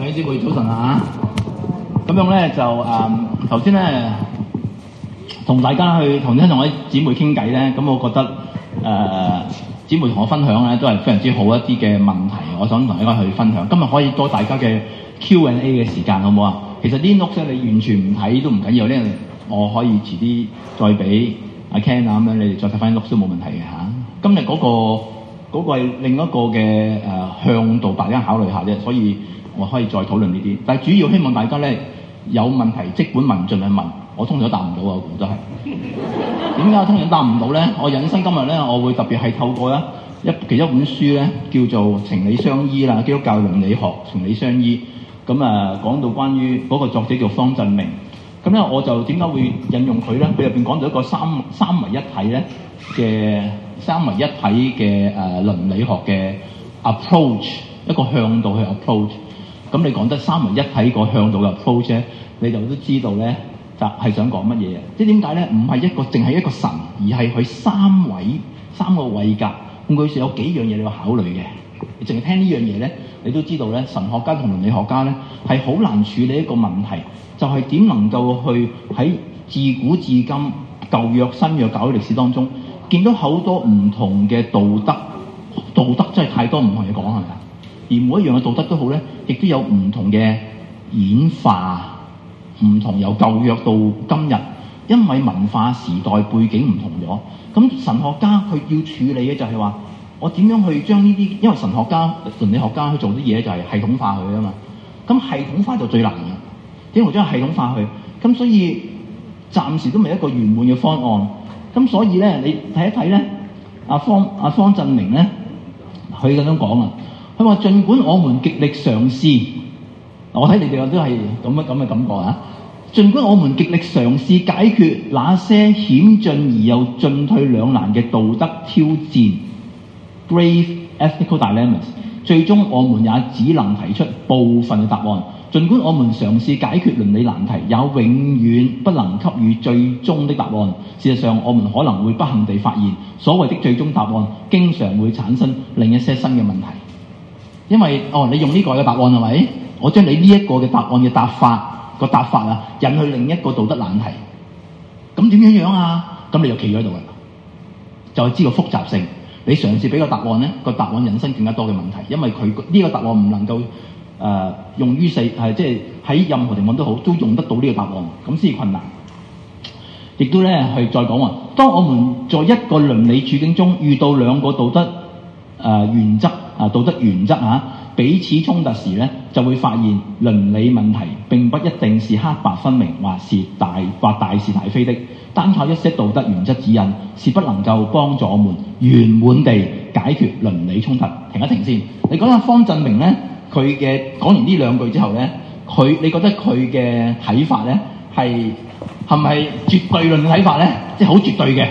弟兄姊妹早晨啊！咁樣咧就頭先咧同大家同我啲姊妹傾偈咧，咁我覺得姊妹同我分享咧都係非常之好一啲嘅問題，我想同大家去分享。今日可以多大家嘅 Q&A 嘅時間，好唔好啊？其實呢 note 你完全唔睇都唔緊要咧，我可以遲啲再俾阿 Ken 啊咁樣，你哋再睇翻 note 都冇問題嘅嚇。今日嗰個係另一個嘅向度，大家考慮下啫，所以我可以再討論呢啲。但係主要希望大家咧有問題即管問，盡量問。我通常都答唔到啊，我估都係。點解我通常答唔到咧？我引申今日咧，我會特別係透過其中一本書咧，叫做《情理相依》啦，基督教倫理學情理相依。咁講到關於嗰個作者叫方振明。咁咧我就點解會引用佢咧？佢入邊講到一個三位一體咧嘅三位一體嘅倫理學嘅 approach， 一個向度去 approach。咁你講得三位一體個向度嘅 approach 咧，你就都知道咧就係想講乜嘢。即係點解咧？唔係淨係一個神，而係佢三個位格。咁佢有幾樣嘢你要考慮嘅。你淨係聽呢樣嘢咧，你都知道咧，神學家同倫理學家咧係好難處理一個問題，就係點能夠去喺自古至今舊約新約教會歷史當中見到好多唔同嘅道德真係太多唔同嘢講係咪？而每一樣嘅道德都好咧，亦都有唔同嘅演化，唔同由舊約到今日，因為文化時代背景唔同咗。咁神學家佢要處理嘅就係話，我點樣去將呢啲，因為神學家、倫理學家去做啲嘢就係系統化佢啊嘛。咁系統化就最難嘅，點樣將系統化佢？咁所以暫時都未一個圓滿嘅方案。咁所以咧，你睇一睇咧，阿方振明咧，佢咁樣講啊。佢話：儘管我們極力嘗試，我睇你哋都係咁嘅感覺啊。儘管我們極力嘗試解決那些險峻而又進退兩難嘅道德挑戰 （grave ethical dilemmas），最終我們也只能提出部分嘅答案。儘管我們嘗試解決倫理難題，也永遠不能給予最終的答案。事實上，我們可能會不幸地發現，所謂的最終答案經常會產生另一些新嘅問題。因為你用呢個嘅答案係咪？我將你呢一個嘅答案嘅答法啊，引去另一個道德難題。咁點樣啊？咁你就企咗喺度啦，就係知道複雜性。你嘗試俾個答案咧，個答案引申更加多嘅問題，因為佢呢個答案唔能夠用於即係喺任何情況都好，都用得到呢個答案，咁先至困難。亦都咧係再講話，當我們在一個倫理處境中遇到兩個道德原則彼此衝突時咧，就會發現倫理問題並不一定是黑白分明，或大是大非的。單靠一些道德原則指引是不能夠幫助我們圓滿地解決倫理衝突。停一停先，你講下方振明咧，佢嘅講完呢兩句之後咧，你覺得佢嘅睇法咧係咪絕對論嘅睇法咧？即係好絕對嘅，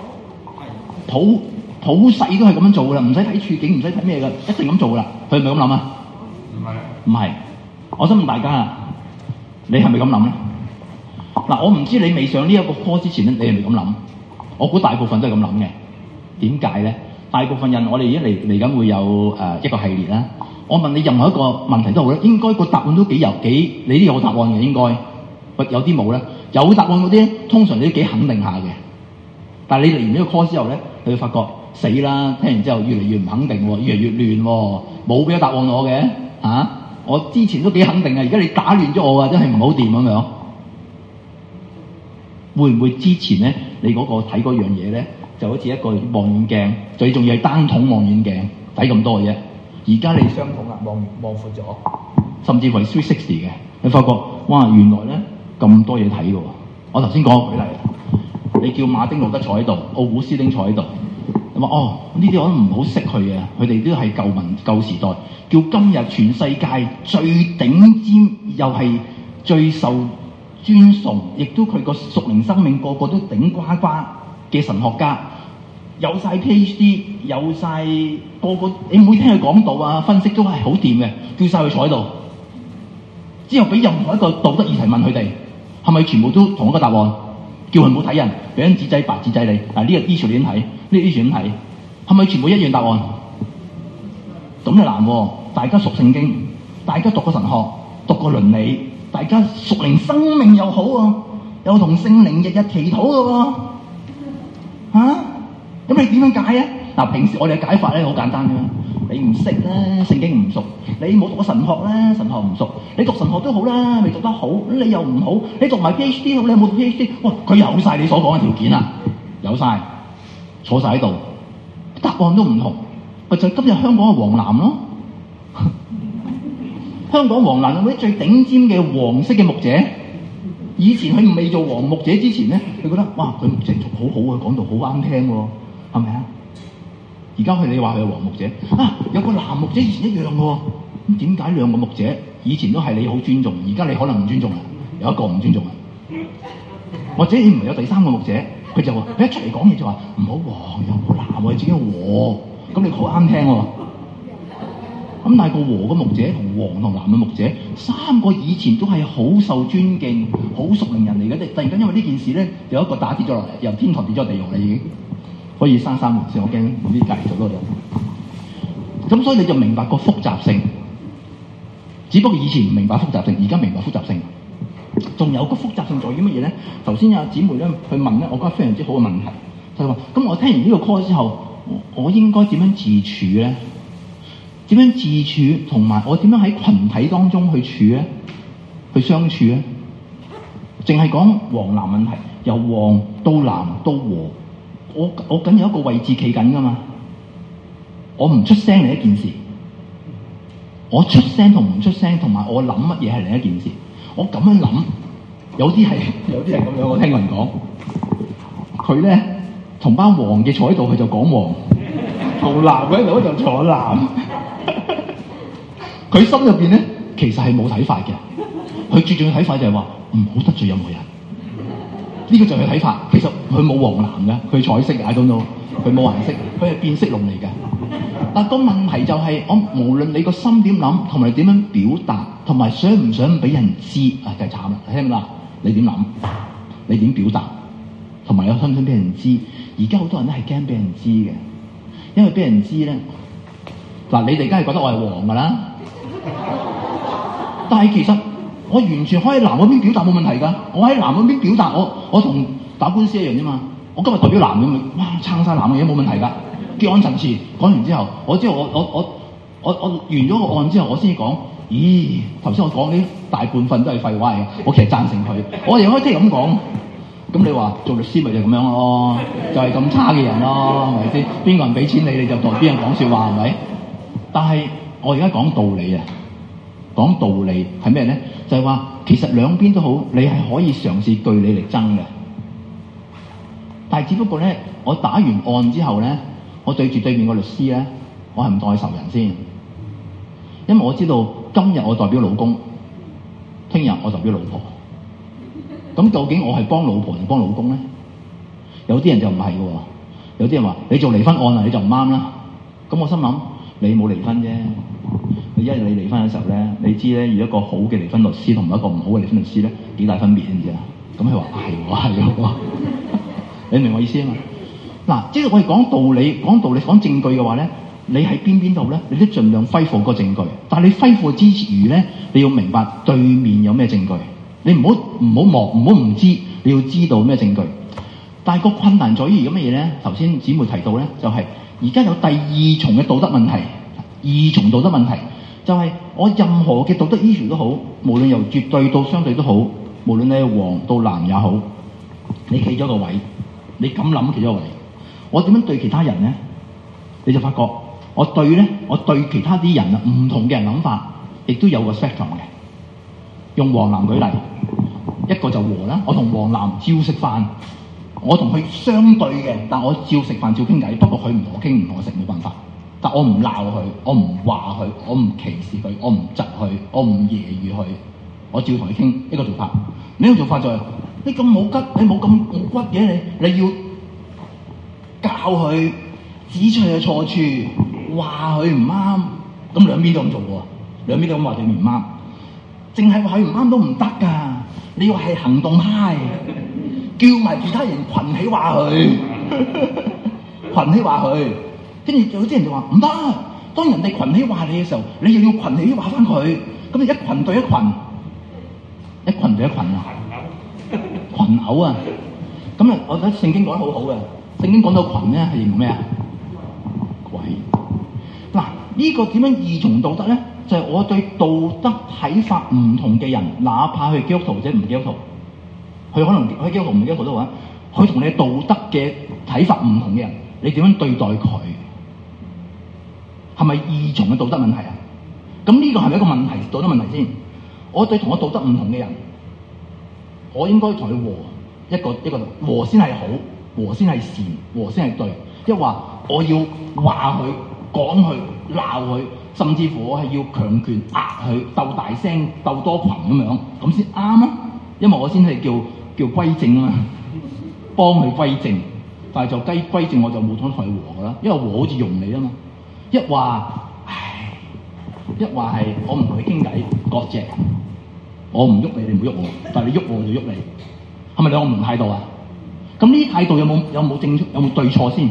普世都係咁樣做噶啦，唔使睇處境，唔使睇咩噶，一定咁做噶啦。佢係咪咁諗啊？唔係。我想問大家啊，你係咪咁諗咧？嗱，我唔知你未上呢一個科之前咧，你係咪咁諗？我估大部分都係咁諗嘅。點解咧？大部分人我哋而家嚟緊會有一個系列啦。我問你任何一個問題都好咧，應該個答案都你都有答案嘅應該。有啲冇咧，有答案嗰啲通常你都幾肯定下嘅。但係你嚟完呢個 course 之後咧，你會發覺死啦！聽完之後越嚟越唔肯定喎，越嚟越亂喎，冇俾個答案我嘅嚇。我之前都幾肯定嘅，而家你打亂咗我啊，真係唔好掂咁樣。會唔會之前咧，你嗰個睇嗰樣嘢咧，就好似一個望遠鏡，最重要係單筒望遠鏡睇咁多嘅啫。而家你雙筒啦，望闊咗，甚至乎係360嘅，你發覺哇，原來咧咁多嘢睇嘅喎。我頭先講個舉例。你叫馬丁路德坐喺度，奧古斯丁坐喺度，你話呢啲我都唔好識佢嘅，佢哋都係舊時代。叫今日全世界最頂尖又係最受尊崇，亦都佢個屬靈生命個個都頂呱呱嘅神學家，有晒 PhD， 有晒個你每聽佢講道啊分析都係好掂嘅，叫晒佢坐喺度。之後俾任何一個道德議題問佢哋，係咪全部都同一個答案？叫佢唔好睇人，俾張紙仔白紙仔你。嗱，呢個 issue 點睇？呢個 issue 點睇？係咪全部一樣答案？咁就難喎。大家熟聖經， 大家讀過神學，讀過倫理，大家屬靈生命又好喎，又同聖靈日日祈禱嘅喎，咁你點樣解啊？嗱，平時我哋嘅解法咧好簡單嘅，你唔識咧，聖經唔熟，你冇讀過神學咧，神學唔熟，你讀神學都好啦，未讀得好，你又唔好，你讀埋 PhD 好，你有冇讀 PhD？ 哇，佢有晒你所講嘅條件啦，有晒，坐晒喺度，答案都唔同，咪就係今日香港嘅黃藍咯。香港黃藍嗰啲最頂尖嘅黃色嘅牧者，以前佢未做黃牧者之前咧，佢覺得哇，佢牧者好好啊，講到好啱聽喎，係咪啊？而家你話佢係黃牧者啊，有個藍牧者以前一樣嘅喎，咁點解兩個牧者以前都係你好尊重，而家你可能唔尊重啊？有一個唔尊重啊，或者你唔係有第三個牧者，佢就話佢一出嚟講嘢就話唔好黃又唔好藍，我自己和，咁你好啱聽喎。咁但係個和嘅牧者同黃同藍嘅牧者，三個以前都係好受尊敬、好屬靈人嚟嘅，突然間因為呢件事咧，有一個打跌咗落嚟，由天堂跌咗地獄啦已經，可以生三門線，我驚唔知隔離咗多人。咁所以你就明白個複雜性，只不過以前唔明白複雜性，而家明白複雜性。仲有個複雜性在於乜嘢咧？頭先有姊妹咧去問咧，我覺得非常之好嘅問題，就係話：咁我聽完呢個 call 之後，我應該點樣自處咧？點樣自處，同埋我點樣喺群體當中去處咧？去相處咧？淨係講黃藍問題，由黃到藍到和，我緊有一個位置企緊噶嘛。我唔出聲係一件事，我出聲同唔出聲，同埋我諗乜嘢係另一件事。我咁樣諗，有啲係咁樣。我聽人講，佢咧同班黃嘅坐喺度，佢就講黃；同藍喺度就坐藍。佢心入邊咧，其實係冇睇法嘅。佢最重要睇法就係話唔好得罪任何人。呢個就係佢睇法。其實佢冇黃藍嘅，佢彩色嘅 I don't know，佢冇顏色，佢係變色龍嚟嘅。但個問題就係，我無論你個心點諗，同埋點樣表達，同埋想唔想俾人知啊，就係慘啦。聽唔聽啦？你點諗？你點表達？同埋有想唔想俾人知？而家好多人都係驚俾人知嘅，因為俾人知咧，嗱你哋梗係覺得我係黃㗎啦。但係其實我完全可以喺藍嗰邊表達冇問題㗎。我喺藍嗰邊表達，我同打官司一樣啫嘛。我今日代表藍咁，哇撐晒藍嘅嘢冇問題㗎。結案陳詞講完之後，我知道我完咗個案之後，我先講。咦，頭先我講啲大半份都係廢話嘅，我其實贊成佢。我哋可以即係咁講。咁你話做律師咪就咁樣咯，就係咁差嘅人咯，係咪先？邊個人俾錢你就代邊人講説話係咪？但係我而家講道理啊，講道理係咩咧？就係話其實兩邊都好，你係可以嘗試據理力爭嘅。但係只不過咧，我打完案之後咧，我對住對面個律師咧，我係唔當佢仇人先，因為我知道今日我代表老公，聽日我代表老婆。咁究竟我係幫老婆定幫老公咧？有啲人就唔係嘅喎，有啲人話你做離婚案啊，你就唔啱啦。咁我心諗你冇離婚啫，因為你離婚嘅時候咧，你知咧，如果一個好嘅離婚律師同埋一個唔好嘅離婚律師咧，幾大分別知唔知啊？咁佢話係喎，你明我意思啊嘛？嗱，即係我哋講道理、講證據嘅話咧，你喺邊度咧，你都盡量揮霍個證據。但係你揮霍之餘咧，你要明白對面有咩證據。你唔好唔知，你要知道咩證據。但係個困難在於而家乜嘢咧？頭先姊妹提到咧，就係而家有第二重嘅道德問題。二重道德問題就係我任何嘅道德 issue 都好，無論由絕對到相對都好，無論你係黃到藍也好，你企咗個位，你咁諗企咗個位，我點樣對其他人咧？你就發覺我對其他啲人啊，唔同嘅人諗法，亦都有個 spectrum 嘅。用黃藍舉例，一個就和啦，我同黃藍照食飯，我同佢相對嘅，但我照食飯照傾偈，不過佢唔同我傾，唔同我食，冇辦法。但我唔鬧佢，我唔話佢，我唔歧視佢，我唔窒佢，我唔揶揄佢，我照同佢傾。一個做法，另一個做法就係你咁冇吉，你冇咁冇骨嘅，你要教佢，指出佢嘅錯處，話佢唔啱，咁兩邊都咁做喎，兩邊都咁話對面唔啱。淨係話佢唔啱都唔得㗎，你要係行動派，叫埋其他人群起話佢，群起話佢，跟住有啲人就話唔得。當人哋群起話你嘅時候，你又要群起話翻佢， 咁你一群對一群，一群對一群啊，群毆啊！咁啊，我覺得聖經講得好好嘅，聖經講到群咧係形容咩啊？鬼。嗱，呢個點樣異從道德咧？就係我對道德睇法唔同嘅人，哪怕佢基督徒或者唔基督徒，佢可能佢基督徒唔基督徒都好，佢同你道德嘅睇法唔同嘅人，你點樣對待佢？係咪異從嘅道德問題啊？咁呢個係咪一個問題？道德問題先。我對同我道德唔同嘅人，我應該同佢和一個和先係好，和先係善，和先係對。一話我要話佢、講佢、鬧佢。甚至乎我係要強權壓佢，鬥大聲、鬥多群咁樣，咁先啱啊！因為我先係叫歸正啊嘛，幫佢歸正。但係就歸正我就冇同佢和噶啦，因為和好似容你啊嘛。一話係我唔同佢傾偈，割席，我唔喐你，你唔好喐我，但係你喐我就喐你，係咪兩個唔同態度啊？咁呢啲態度有冇對錯先？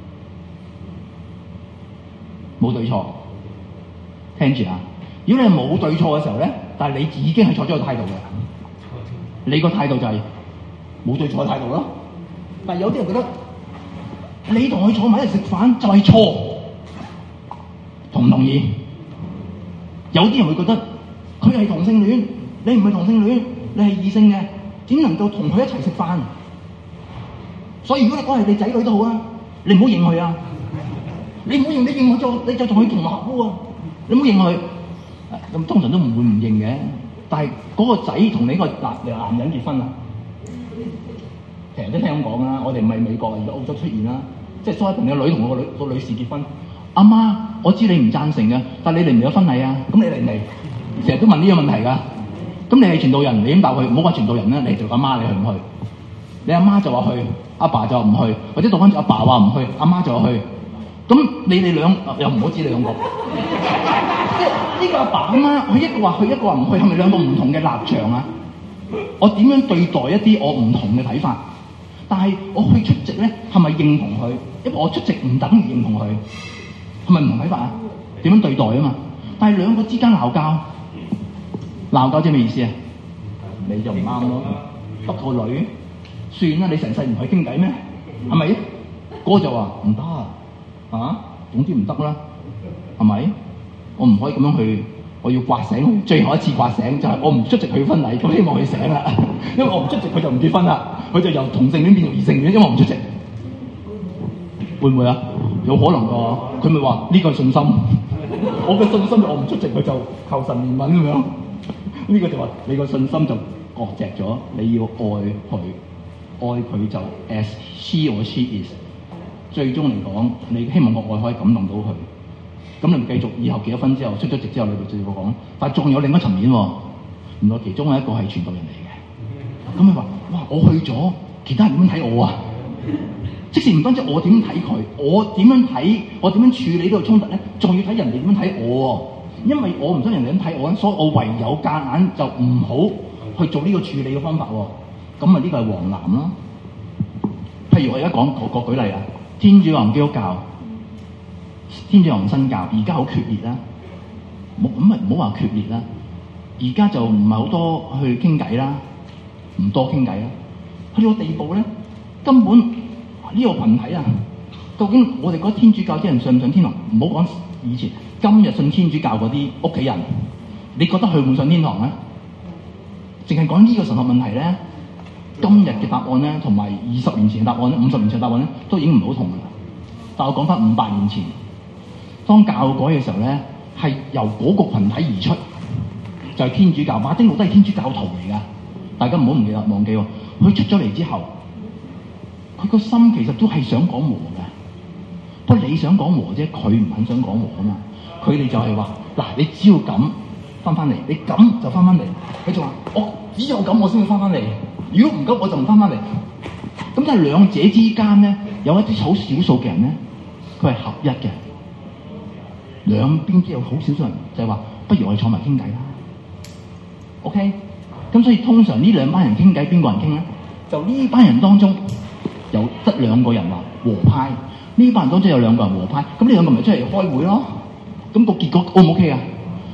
冇對錯。聽住啊！如果你係冇對錯嘅時候咧，但係你已經係錯咗個態度嘅，你個態度就係冇對錯嘅態度咯。但係有啲人覺得你同佢坐埋一齊食飯就係錯，同唔同意？有啲人會覺得佢係同性戀，你唔係同性戀，你係異性嘅，點能夠同佢一齊食飯？所以如果你講係你仔女都好啊，你唔好認佢啊！你唔好認，你認佢你就同佢同流合污啊！你唔好認佢，咁通常都唔會唔認嘅。但係嗰個仔同你個男人結婚啦，成日都聽咁講啦。我哋唔係美國，而家澳洲出現啦，即係所謂同你個女同個女士結婚。阿媽，我知你唔贊成嘅，但係你嚟唔嚟咗婚禮啊？咁你嚟唔嚟？成日都問呢個問題㗎。咁你係傳道人，你點答佢？唔好話傳道人啦，你做阿媽，你去唔去？你阿媽就話去，阿爸就話唔去，或者倒翻轉阿爸話唔去，阿媽就話去。咁你哋又唔好知你兩個，即係呢個阿爸阿媽，佢一個話去，一個話唔去，係咪兩個唔同嘅立場啊？我點樣對待一啲我唔同嘅睇法？但係我去出席咧，係咪認同佢？因為我出席唔等於認同佢，係咪唔同睇法啊？點樣對待啊嘛？但係兩個之間鬧交即係咩意思啊？你就唔啱咯，得個女算啦，你成世唔去傾偈咩？係咪？嗰個就話唔得啊，總之唔得啦，係咪？我唔可以咁樣去，我要刮醒佢，最後一次刮醒就係我唔出席佢婚禮，咁希望佢醒啦，因為我唔出席佢就唔結婚啦，佢就由同性戀變成異性戀，因為我唔出席，會唔會啊？有可能㗎，佢咪話呢個係信心，我嘅信心我唔出席佢就求神憐憫咁樣，呢個就話你個信心就割席咗，你要愛佢就 as he or she is。最終嚟講，你希望個愛可以感動到佢，咁你咪繼續以後結咗婚之後出咗席之後，你咪繼續講。但係仲有另一層面喎，原來其中有一個係傳道人嚟嘅。咁你話：哇！我去咗，其他人點樣睇我啊？即使唔單止我點睇佢，我點樣睇，我點樣處理呢個衝突咧？仲要睇人哋點樣睇我喎。因為我唔想人哋點睇我，所以我唯有夾硬就唔好去做呢個處理嘅方法喎。咁啊，呢個係黃藍啦。譬如我而家講個舉例啊。天主教同基督教、天主教同新教，而家好決裂啦。咁咪唔好話決裂啦。而家就唔係好多去傾偈啦，唔多傾偈啦。去到個地步咧，根本呢個群體啊，究竟我哋覺得天主教啲人上唔上天堂？唔好講以前，今日信天主教嗰啲屋企人，你覺得佢會唔會上天堂咧？淨係講呢個神學問題咧。今日嘅答案咧，同埋20年前嘅答案咧，50年前嘅答案咧，都已經唔好同啦。但我講翻500年前，當教改嘅時候咧，係由嗰個群體而出，就係天主教。馬丁路都係天主教徒嚟㗎，大家唔好忘記喎。佢出咗嚟之後，佢個心其實都係想講和嘅，不過你想講和啫，佢唔肯想講和啊嘛。佢哋就係話：嗱，你只要咁翻嚟，你咁就翻嚟。佢就話：我只有咁，我先會翻嚟。如果唔急，我就唔翻嚟。咁但係兩者之間咧，有一啲好少數嘅人咧，佢係合一嘅。兩邊都有好少數人，就係話，不如我哋坐埋傾偈啦。OK，咁所以通常呢兩班人傾偈，邊個人傾咧？就呢班人當中有得兩個人話和派，呢班人當中有兩個人和派，咁呢兩個咪出嚟開會咯。咁個結果 O 唔 OK 啊？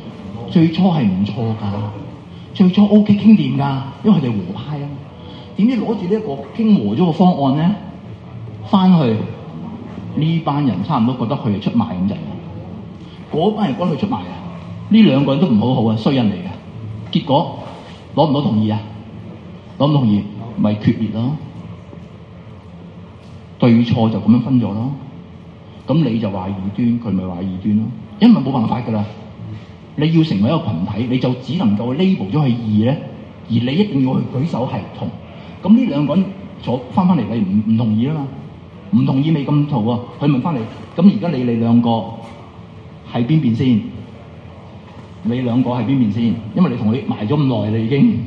最初係唔錯㗎，最初 OK 傾掂㗎，因為佢哋和派啊。點知攞住呢一個傾和咗個方案咧，翻去呢班人差唔多覺得佢係出賣咁滯，嗰班人覺得佢出賣啊。呢兩個人都唔好好啊，衰人嚟嘅。結果攞唔到同意啊，攞唔到同意咪決裂咯，對錯就咁樣分咗咯。咁你就話異端，佢咪話異端咯，因為冇辦法㗎啦。你要成為一個群體，你就只能夠 label 咗係異咧，而你一定要去舉手係同。咁呢兩個人坐翻嚟，你唔同意啊嘛？唔同意未咁嘈喎，佢問翻你，咁而家你哋兩個係邊邊先？你兩個係邊邊先？因為你同佢埋咗咁耐啦，已經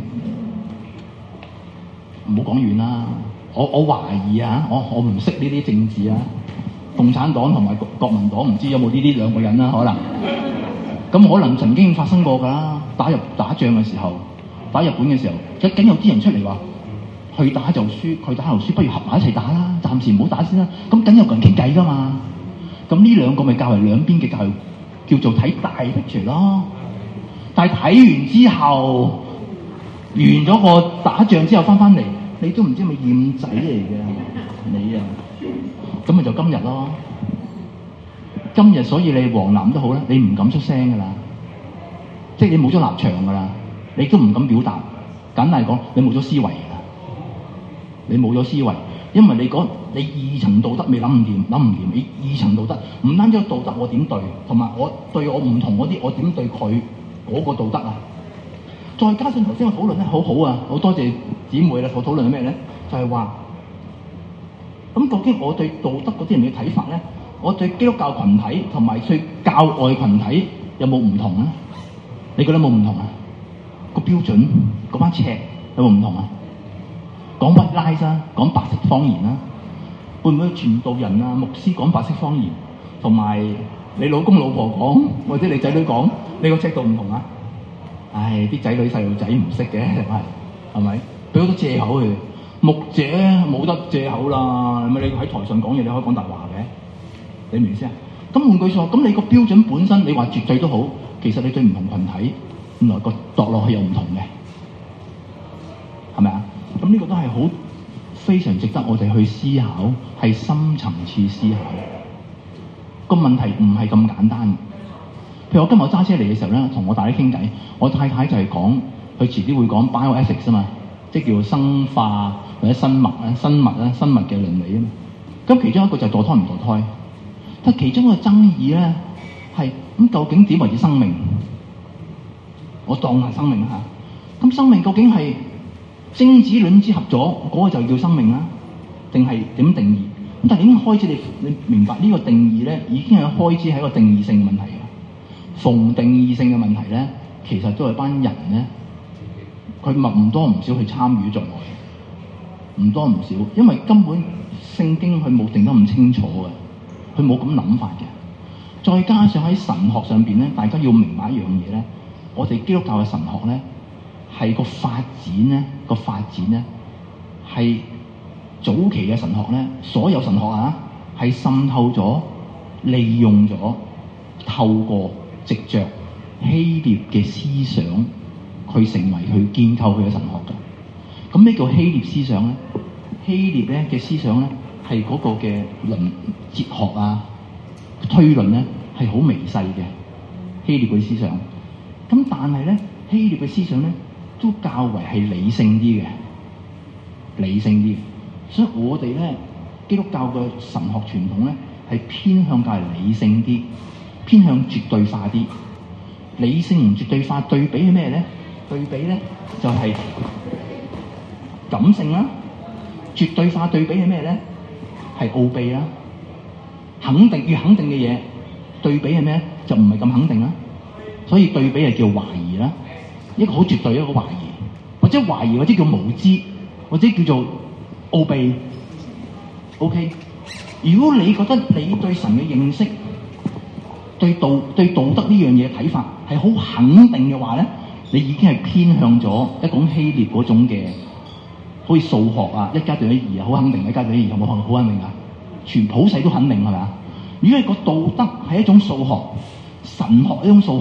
唔好講遠啦。我懷疑啊，我唔識呢啲政治啊，共產黨同埋國民黨唔知有冇呢啲兩個人啦，可能。咁可能曾經發生過㗎啦，打仗嘅時候，打日本嘅時候，梗有啲人出嚟話，佢打就輸，佢打就輸，不如合埋一齊打啦，暫時唔好打先啦。咁梗有個人傾偈㗎嘛。咁呢兩個咪較為兩邊嘅教育，叫做睇大 picture 咯。但係睇完之後，完咗個打仗之後翻嚟，你都唔知係咪厭仔嚟嘅你啊。咁咪就今日咯。今日所以你黃藍都好啦，你唔敢出聲㗎啦，即係你冇咗立場㗎啦，你都唔敢表達。簡單嚟講，你冇咗思維㗎啦，你冇咗思維，因為你二層道德未諗唔掂，你二層道德唔單止道德我點對，同埋我對我唔同嗰啲我點對佢嗰個道德啊。再加上頭先個討論咧，好好啊，好多謝姊妹啦。我討論係咩咧？就係話咁究竟我對道德嗰啲人嘅睇法咧？我對基督教群體同埋對教外群體有冇唔同咧？你覺得有冇唔同啊？個標準嗰班尺有冇唔同啊？講white lies啊，講白色謊言啊，會唔會傳道人啊、牧師講白色謊言，同埋你老公老婆講或者你仔女講，你個尺度唔同啊？唉，啲仔女細路仔唔識嘅係咪？俾好多藉口佢，牧者冇得藉口啦。咪你喺台上講嘢，你可以講大話嘅。你明唔明先啊？咁換句說話，咁你個標準本身，你話絕對都好，其實你對唔同群體，原來個度落去又唔同嘅，係咪啊？咁呢個都係好非常值得我哋去思考，係深層次思考。個問題唔係咁簡單。譬如我今日揸車嚟嘅時候咧，同我大家傾偈，我太太就係講，佢遲啲會講 bioethics 啊嘛，即係叫生化或者生物嘅倫理啊嘛。咁其中一個就係墮胎唔墮胎。但其中一個爭議咧係咁，究竟點為之生命？我當係生命嚇。咁生命究竟係精子卵子合咗嗰個就叫生命啦，定係點定義？咁但係點開始你明白呢個定義咧，已經係開始係一個定義性嘅問題嘅。逢定義性嘅問題咧，其實都係班人咧，佢唔多唔少去參與在內，唔多唔少，因為根本聖經佢冇定得咁清楚嘅。佢冇咁諗法嘅，再加上喺神學上邊咧，大家要明白一樣嘢咧，我哋基督教嘅神學咧係個發展咧係早期嘅神學咧，所有神學啊係滲透咗、利用咗、透過藉着希臘嘅思想，去成為佢建構佢嘅神學嘅。咁咩叫希臘思想咧？希臘咧嘅思想咧，係嗰個嘅哲學啊、推論咧係好微細嘅希臘嘅思想。咁但係咧，希臘嘅思想咧都較為係理性啲嘅。所以我哋咧基督教嘅神學傳統咧係偏向較為理性啲，偏向絕對化啲。理性同絕對化對比係咩咧？對比咧就係感性啦。絕對化對比係咩咧？係奧秘啦。肯定嘅嘢對比係咩？就唔係咁肯定啦。所以對比係叫懷疑啦。一個好絕對，一個懷疑，或者懷疑，或者叫無知，或者叫做奧秘。OK， 如果你覺得你對神嘅認識、對道德呢樣嘢睇法係好肯定嘅話咧，你已經係偏向咗一種希臘嗰種嘅。好似數學啊，一加對一二啊，好肯定；一加對一二有冇好肯定啊？全普世都肯定係咪啊？如果你個道德係一種數學，神學一種數學，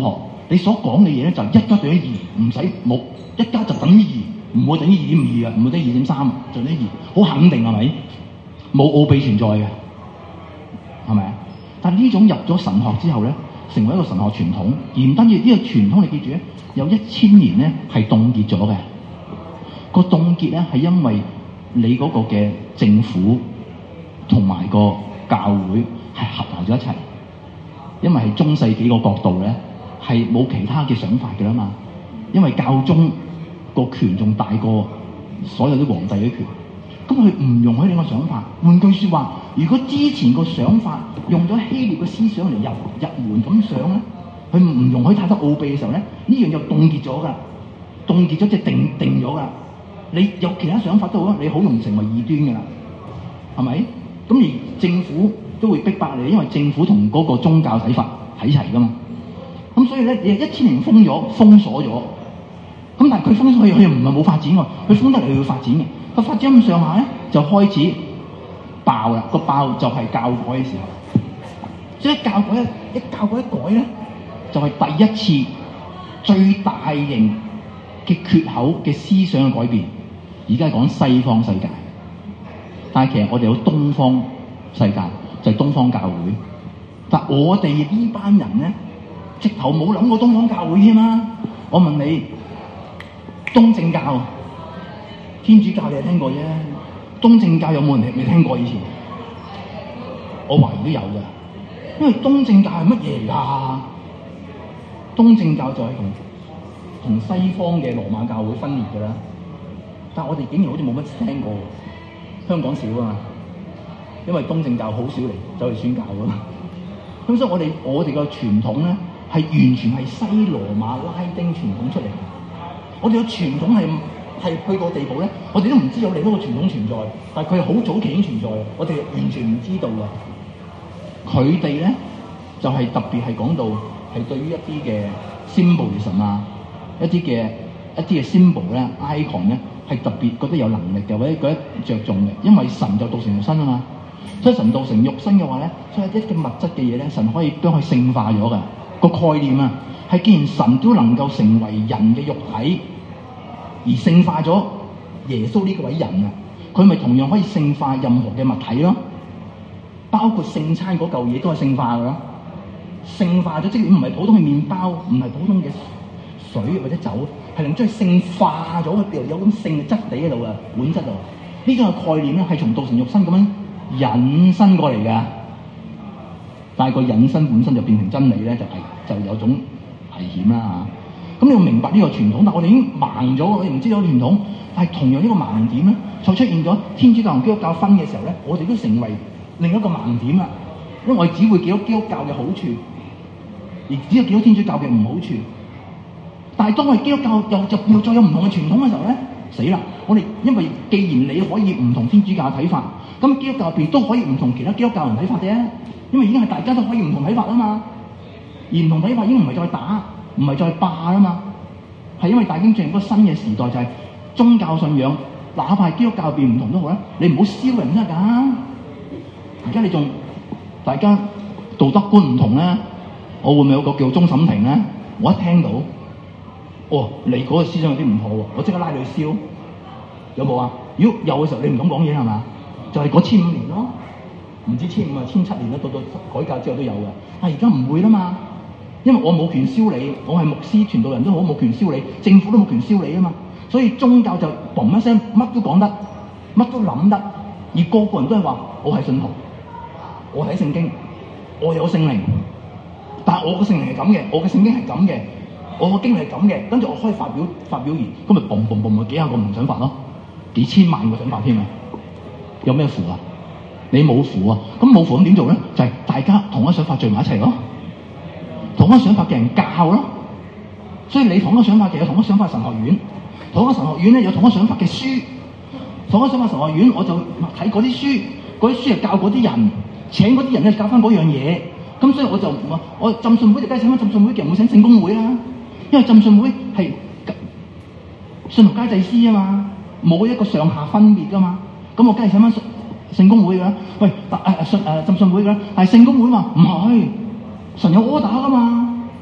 你所講嘅嘢咧就1加等於2，唔使冇1加就等於2，唔會等於2.2嘅，唔會等於2.3，就等於2，好肯定係咪？冇奧秘存在嘅，係咪啊？但係呢種入咗神學之後咧，成為一個神學傳統，而唔單止呢個傳統，你記住咧，有1000年咧係凍結咗嘅。個凍結咧係因為你嗰個嘅政府同埋個教會係合埋咗一齊，因為係中世紀個角度咧係冇其他嘅想法嘅啦嘛，因為教宗個權仲大過所有啲皇帝嘅權，咁佢唔容許你個想法。換句説話，如果之前個想法用咗希臘嘅思想嚟入門咁想咧，佢唔容許太多奧秘嘅時候咧，呢樣就凍結咗㗎，凍結咗即係定咗㗎。你有其他想法都好，你好容易成為異端㗎啦，係咪？咁而政府都會逼迫你，因為政府同嗰個宗教睇法喺齊㗎嘛。咁所以咧，你1000年封鎖咗，咁但係佢封鎖佢又唔係冇發展喎，佢封得嚟佢要發展嘅。個發展咁上下咧，就開始爆啦。個爆就係教改嘅時候，所以教改一改咧，就係第一次最大型嘅缺口嘅思想嘅改變。而家係講西方世界，但係其實我哋有東方世界，就係東方教會。但我哋呢班人咧，直頭冇諗過東方教會添啦。我問你，東正教、天主教你係聽過啫，東正教有冇人未聽過以前？我懷疑都有嘅，因為東正教係乜嘢嚟㗎？東正教就係同西方嘅羅馬教會分裂㗎啦。但係我哋竟然好似冇乜聽過，香港少啊嘛，因為東正教好少嚟走去宣教㗎嘛。咁所以我哋個傳統咧係完全係西羅馬拉丁傳統出嚟嘅。我哋嘅傳統係去個地步咧，我哋都唔知有另一個傳統存在，但係佢係好早期已經存在，我哋完全唔知道嘅。佢哋咧就係特別係講到係對於一啲嘅 symbolism 啊，一啲嘅 symbol 咧 icon 咧係特別覺得有能力嘅，或者覺得着重嘅，因為神就道成肉身啊嘛。所以神道成肉身嘅話咧，所以一啲物質嘅嘢咧，神可以將佢聖化咗嘅個概念啊，係既然神都能夠成為人嘅肉體，而聖化咗耶穌呢個位人啊，佢咪同樣可以聖化任何嘅物體咯，包括聖餐嗰嚿嘢都係聖化嘅咯，聖化咗即係唔係普通嘅麵包，唔係普通嘅水或者酒，係能將佢聖化咗，佢有咁聖嘅質地喺度啊，本質度。呢種嘅概念咧係從道成肉身咁樣引申過嚟嘅，但係個引申本身就變成真理咧，就有種危險啦嚇。咁你要明白呢個傳統，但我哋已經盲咗，我哋唔知道傳統。但係同樣呢個盲點咧，再出現咗天主教同基督教分嘅時候咧，我哋都成為另一個盲點啦。因為我哋只會記到基督教嘅好處，而只有記到天主教嘅唔好處。但係當我哋基督教又再有唔同嘅傳統嘅時候咧，死啦！我哋因為既然你可以唔同天主教嘅睇法，咁基督教入邊都可以唔同其他基督教人睇法嘅，因為已經係大家都可以唔同睇法啊嘛。而唔同睇法已經唔係再打，唔係再霸啦嘛，係因為大經進入嗰個新嘅時代，就係宗教信仰，哪怕係基督教入邊唔同都好咧，你唔好燒人得㗎。而家你仲大家道德觀唔同咧，我會唔會有個叫終審庭咧？我一聽到，你嗰個思想有啲唔好喎，我即刻拉你去燒，有冇啊？如果有嘅時候，你唔敢講嘢係嘛？就係嗰15年咯，唔知1500啊1700年啦，到改革之後都有嘅。但係而家唔會啦嘛，因為我冇權燒你，我係牧師傳道人都好，冇權燒你，政府都冇權燒你啊嘛。所以宗教就嘣一聲，乜都講得，乜都諗得，而個個人都係話我係信徒，我睇聖經，我有聖靈，但係我嘅聖靈係咁嘅，我嘅聖經係咁嘅，我嘅經歷係咁嘅，跟住我可以發表言，咁咪嘣嘣嘣咪幾廿個唔同想法咯，幾千萬個想法添啊！有咩符啊？你冇符啊？咁冇符咁點做咧？就係大家同一想法聚埋一齊咯，同一想法嘅人教咯。所以你同一想法嘅有同一想法神學院，同一神學院咧有同一想法嘅書，同一想法神學院我就睇嗰啲書，嗰啲書係教嗰啲人，請嗰啲人咧教翻嗰樣嘢。咁所以我浸信會就梗係請翻浸信會嘅人，唔會請聖公會啦，因為浸信會係信徒皆祭司啊嘛，冇一個上下分別噶嘛。咁我梗係請翻聖公會㗎啦。喂，浸信會㗎啦，但係聖公會話唔係，神有 order 㗎嘛。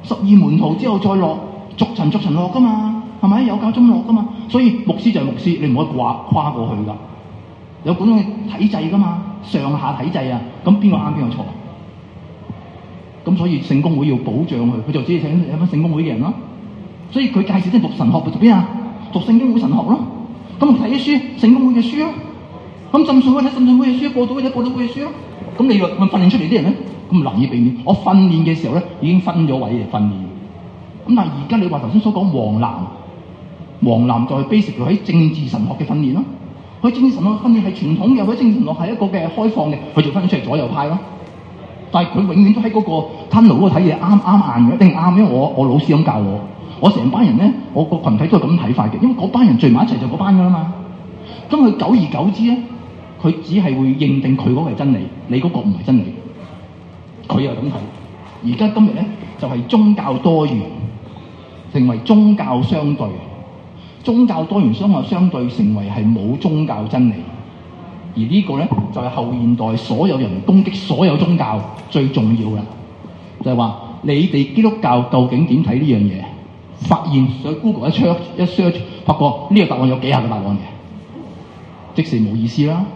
12門徒之後再落，逐層落噶嘛，係咪？有教中落噶嘛，所以牧師就係牧師，你唔可以跨過去㗎。有嗰種體制㗎嘛，上下體制啊，咁邊個啱邊個錯？咁所以聖公會要保障佢就只係請有翻聖公會嘅人咯。所以佢介紹啲讀神學讀邊啊？讀聖經會神學咯。咁睇啲書，聖公會嘅書咯。咁浸信會睇浸信會嘅書，播道會睇播道會嘅書咯。咁你咪訓練出嚟啲人咧，咁難以避免。我訓練嘅時候咧，已經分咗位嚟訓練。咁但係而家你話頭先所講黃藍就係 basic 喺政治神學嘅訓練咯。佢政治神學訓練係傳統嘅，佢政治神學係一個嘅開放嘅，佢就分出嚟左右派咯。但係佢永遠都喺嗰個 tunnel 嗰度睇嘢，啱硬嘅，一定啱。因為我老師咁教我成班人咧，我個群體都係咁睇法嘅。因為嗰班人聚埋一齊就嗰班㗎啦嘛。咁佢久而久之咧，佢只係會認定佢嗰個係真理，你嗰個唔係真理。佢又咁睇。而家今日咧就係宗教多元，成為宗教相對。宗教多元相對成為係冇宗教真理，而呢個咧就係後現代所有人攻擊所有宗教最重要啦，就係話你哋基督教究竟點睇呢樣嘢？發現上 Google 一 search， 發覺呢個答案有幾廿個答案嘅，即是冇意思啦，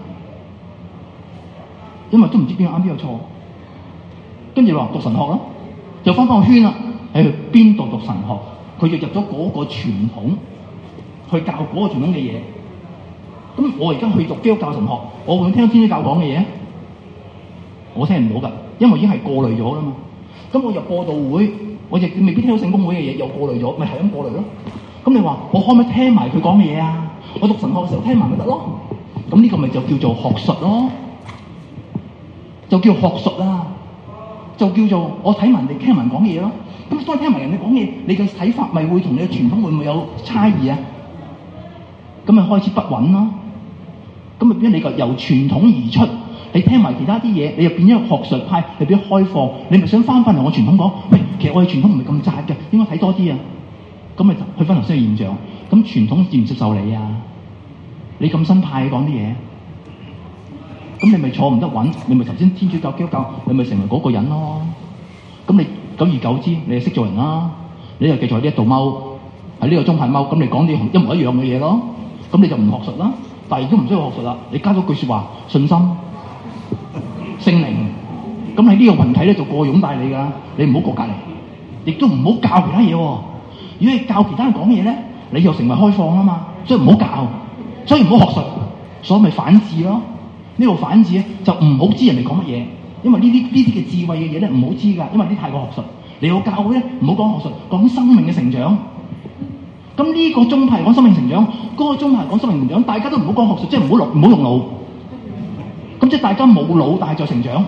因為都唔知邊個啱邊個錯。跟住話讀神學啦，就翻個圈啦，喺去邊度讀神學？佢就入咗嗰個傳統。去教嗰個傳統嘅嘢，咁我而家去讀基督教神學，我會聽天主教講嘅嘢，我聽唔到㗎，因為已經係過濾咗啦嘛。咁我入播道會，我亦未必聽到聖公會嘅嘢，又過濾咗，咪係咁過濾咯。咁你話我可唔可以聽埋佢講嘅嘢啊？我讀神學嘅時候聽埋咪得咯。咁呢個咪就叫做學術咯，就叫學術啦，就叫做我睇埋人哋聽埋講嘅嘢咯。咁所以聽埋人哋講嘢，你嘅睇法咪會同你嘅傳統會唔會有差異啊？咁咪開始不穩咯，咁咪變咗你個由傳統而出，你聽埋其他啲嘢，你又變咗學術派，你變咗開放，你咪想翻嚟我傳統講，喂，其實我哋傳統唔係咁窄嘅，應該睇多啲啊，咁咪去翻頭先嘅現象，咁傳統接唔接受你啊？你咁新派講啲嘢，咁你咪坐唔得穩，你咪頭先天主教基督教，你咪成為嗰個人咯，咁你久而久之，你就識做人啦，你就繼續喺呢一度踎，喺呢個宗派踎，咁你講啲一模一樣嘅嘢咯。咁你就唔學術啦，但係亦都唔需要學術啦。你加咗句説話，信心、聖靈，咁喺呢個羣體咧就過擁戴你㗎。你唔好過隔離，亦都唔好教其他嘢喎。如果你教其他人講嘢咧，你就成為開放啊嘛。所以唔好教，所以唔好學術，所以咪反智咯。呢個反智咧就唔好知人哋講乜嘢，因為呢啲嘅智慧嘅嘢咧唔好知㗎，因為啲太過學術。你個教會咧唔好講學術，講生命嘅成長。咁呢個宗派講生命成長，嗰個宗派講生命成長，大家都唔好講學術，即係唔好用腦。咁即係大家冇腦，但係在成長。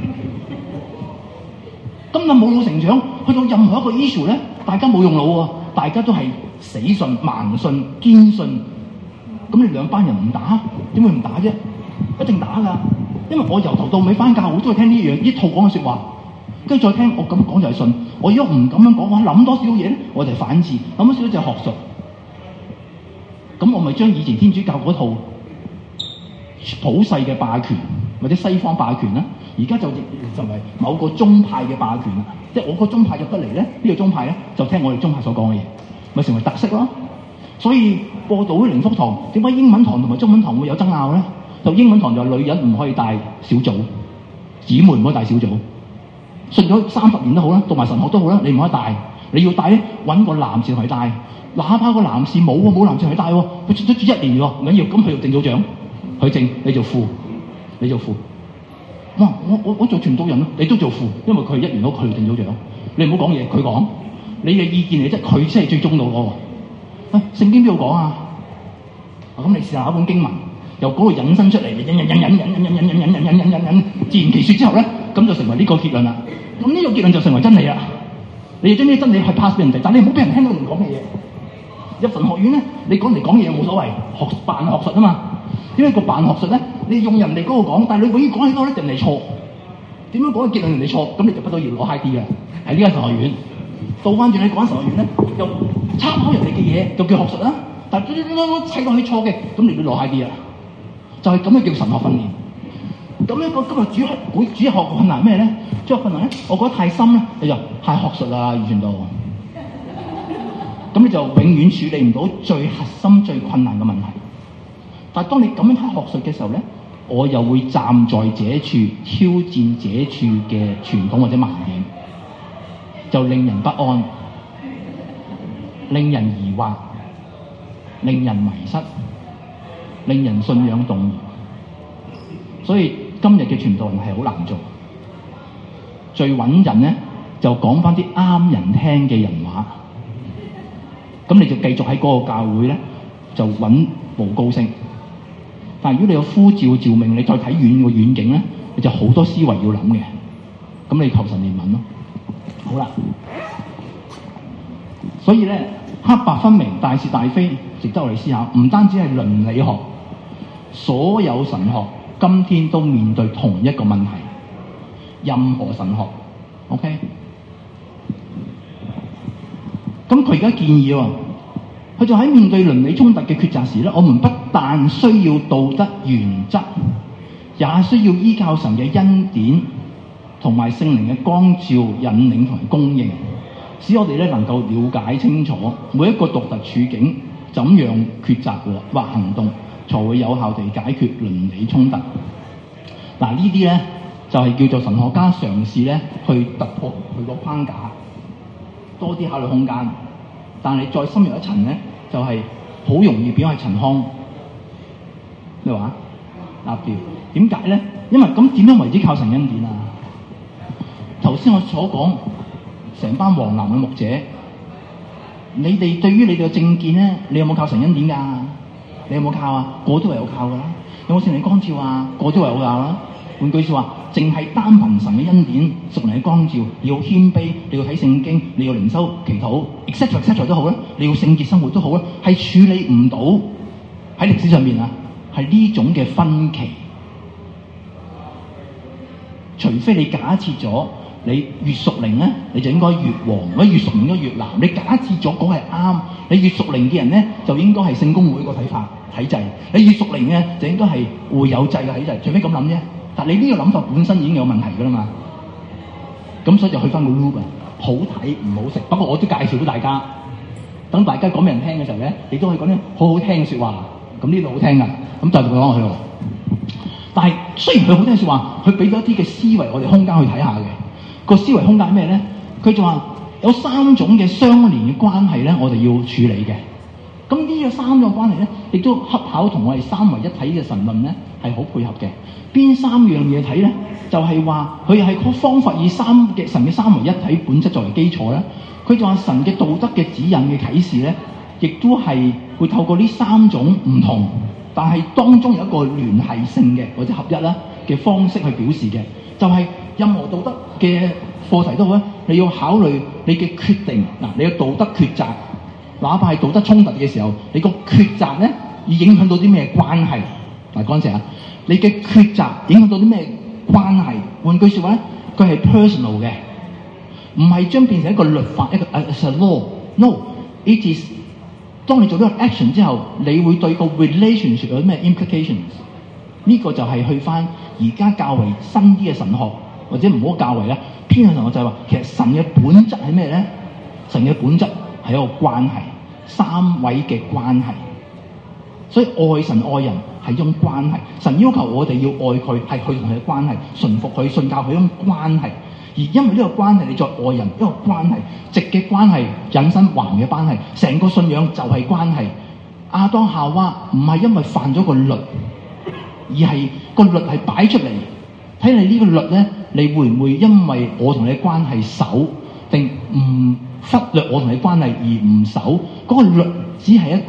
咁啊冇腦成長，去到任何一個 issue 咧，大家冇用腦喎，大家都係死信、盲信、堅信。咁你兩班人唔打，點會唔打啫？一定打㗎，因為我由頭到尾返教會都係聽呢套講嘅説話。跟住再聽我咁講就係信，我如果唔咁樣講，我諗多少嘢咧，我就係反智，諗多少就係學術。咁我咪將以前天主教嗰套普世嘅霸權或者西方霸權啦，而家就成為某個宗派嘅霸權啦。即係我個宗派入得嚟咧，呢個宗派咧就聽我哋宗派所講嘅嘢，咪成為特色咯。所以播道會靈福堂點解英文堂同埋中文堂會有爭拗咧？就英文堂就係女人唔可以帶小組，姊妹唔可以帶小組。信咗30年都好啦，讀埋神學都好啦，你唔可以帶，你要帶咧揾個男士去帶，哪怕個男士冇喎，冇男士去帶喎，佢住咗1年喎，唔緊要，咁佢就定組長，佢正你做副，你做副。哇！我做傳道人咯，你都做副，因為佢係1年到佢定組長，你唔好講嘢，佢講，你嘅意見嚟啫，佢先係最終到嗰個。聖經邊度講啊？咁你試下一本經文，由嗰度引申出嚟，引，自然其説之後咧，咁就成為呢個結論啦。咁呢個結論就成為真理啦。你要將呢啲真理去 pass 俾人哋，但你唔好俾人聽到人講嘅嘢。入神學院咧，你講嚟講嘢冇所謂，扮學術啊嘛。因為個扮學術咧，你用人哋嗰個講，但係你永遠講起多咧，人哋錯。點樣講嘅結論人哋錯，咁你就不到要攞 high 啲嘅。喺呢間神學院，倒翻轉你講神學院咧，又參考人哋嘅嘢，就叫學術啦。但係砌落去錯嘅，咁你要攞 high 啲啊。就係咁樣叫神學訓練。 咁樣今日主學困難咩咧？主學困難咧，我覺得太深咧，你就太學術啦，完全到。咁你就永遠處理唔到最核心、最困難嘅問題。但係當你咁樣睇學術嘅時候咧，我又會站在這處挑戰這處嘅傳統或者盲點，就令人不安、令人疑惑、令人迷失、令人信仰動搖。所以今日嘅傳道人係好難做。最穩陣咧，就講翻啲啱人聽嘅人話。咁你就繼續喺嗰個教會咧，就穩步高升。但係如果你有呼召召命，你再睇遠個遠景咧，你就好多思維要諗嘅。咁你求神憐憫咯。好啦，所以咧，黑白分明、大是大非，值得我哋思考。唔單止係倫理學，所有神學今天都面對同一個問題。任何神學 ，OK？ 咁佢而家建議喎，佢就喺面對倫理衝突嘅抉擇時咧，我們不但需要道德原則，也需要依靠神嘅恩典同埋聖靈嘅光照、引領同埋供應，使我哋咧能夠了解清楚每一個獨特處境，怎樣抉擇或行動，才會有效地解決倫理衝突。嗱，呢啲咧就係叫做神學家嘗試咧去突破佢個框架。多啲考慮空間，但係再深入一層咧，就係、是、好容易變為陳腔。咩話？立調點解咧？因為咁點樣為之靠神恩典啊？頭先我所講成班黃藍嘅牧者，你哋對於你哋嘅政見咧，你有冇靠神恩典㗎？你有冇靠啊？個都係有靠㗎啦。有冇聖靈光照啊？個都係有靠啦。換句説話，淨係單憑神嘅恩典、屬靈嘅光照，你要謙卑，你要睇聖經，你要靈修、祈禱 etc 都好啦，你要聖潔生活都好啦，係處理唔到喺歷史上面啊，係呢種嘅分歧。除非你假設咗你越屬靈咧，你就應該越黃；或者越屬靈應該越藍。你假設咗嗰係啱，你越屬靈嘅人咧，就應該係聖公會個睇法體制；你越屬靈嘅就應該係會有制嘅體制。除非咁諗啫。但你呢個諗法本身已經有問題㗎啦嘛，咁所以就去翻個 loop 啊，好睇唔好食。不過我都介紹俾大家，等大家講俾人聽嘅時候咧，你都可以講啲好好聽嘅説話。咁呢度好聽㗎，咁就講落去咯。但係雖然佢好聽説話，佢俾咗一啲嘅思維我哋空間去睇下嘅。個思維空間係咩咧？佢就話有3種嘅相連嘅關係咧，我哋要處理嘅。咁呢個3個關係咧，亦都恰巧同我哋三位一體嘅神論咧係好配合嘅。邊3樣嘢睇咧？就係話佢係個方法以神嘅三位一體本質作為基礎咧。佢就話神嘅道德嘅指引嘅啟示咧，亦都係會透過呢3種唔同，但係當中有一個聯繫性嘅或者合一啦嘅方式去表示嘅。就係任何道德嘅課題都好咧，你要考慮你嘅決定嗱，你嘅道德抉擇。哪怕係道德衝突嘅時候，你個抉擇咧，而影響到啲咩關係？嗱，嗰陣時啊，你嘅抉擇影響到啲咩關係？換句説話咧，佢係 personal 嘅，唔係將變成一個律法，一個 as a law。No，it is 當你做咗個 action 之後，你會對個 relationship 有啲咩 implications？呢個就係去翻而家較為新啲嘅神學，或者唔好較為咧偏向神學就係話，其實神嘅本質係咩咧？神嘅本質係一個關係，3位嘅關係。所以愛神愛人係一種關係。神要求我哋要愛佢，係佢同佢嘅關係，順服佢、信教佢一種關係。而因為呢個關係，你再愛人一個關係，直嘅關係引申橫嘅關係，成個信仰就係關係。亞當夏娃唔係因為犯咗個律，而係個律係擺出嚟，睇你呢個律咧，你會唔會因為我同你嘅關係守，定唔忽略我同你關係而唔守？嗰個律只係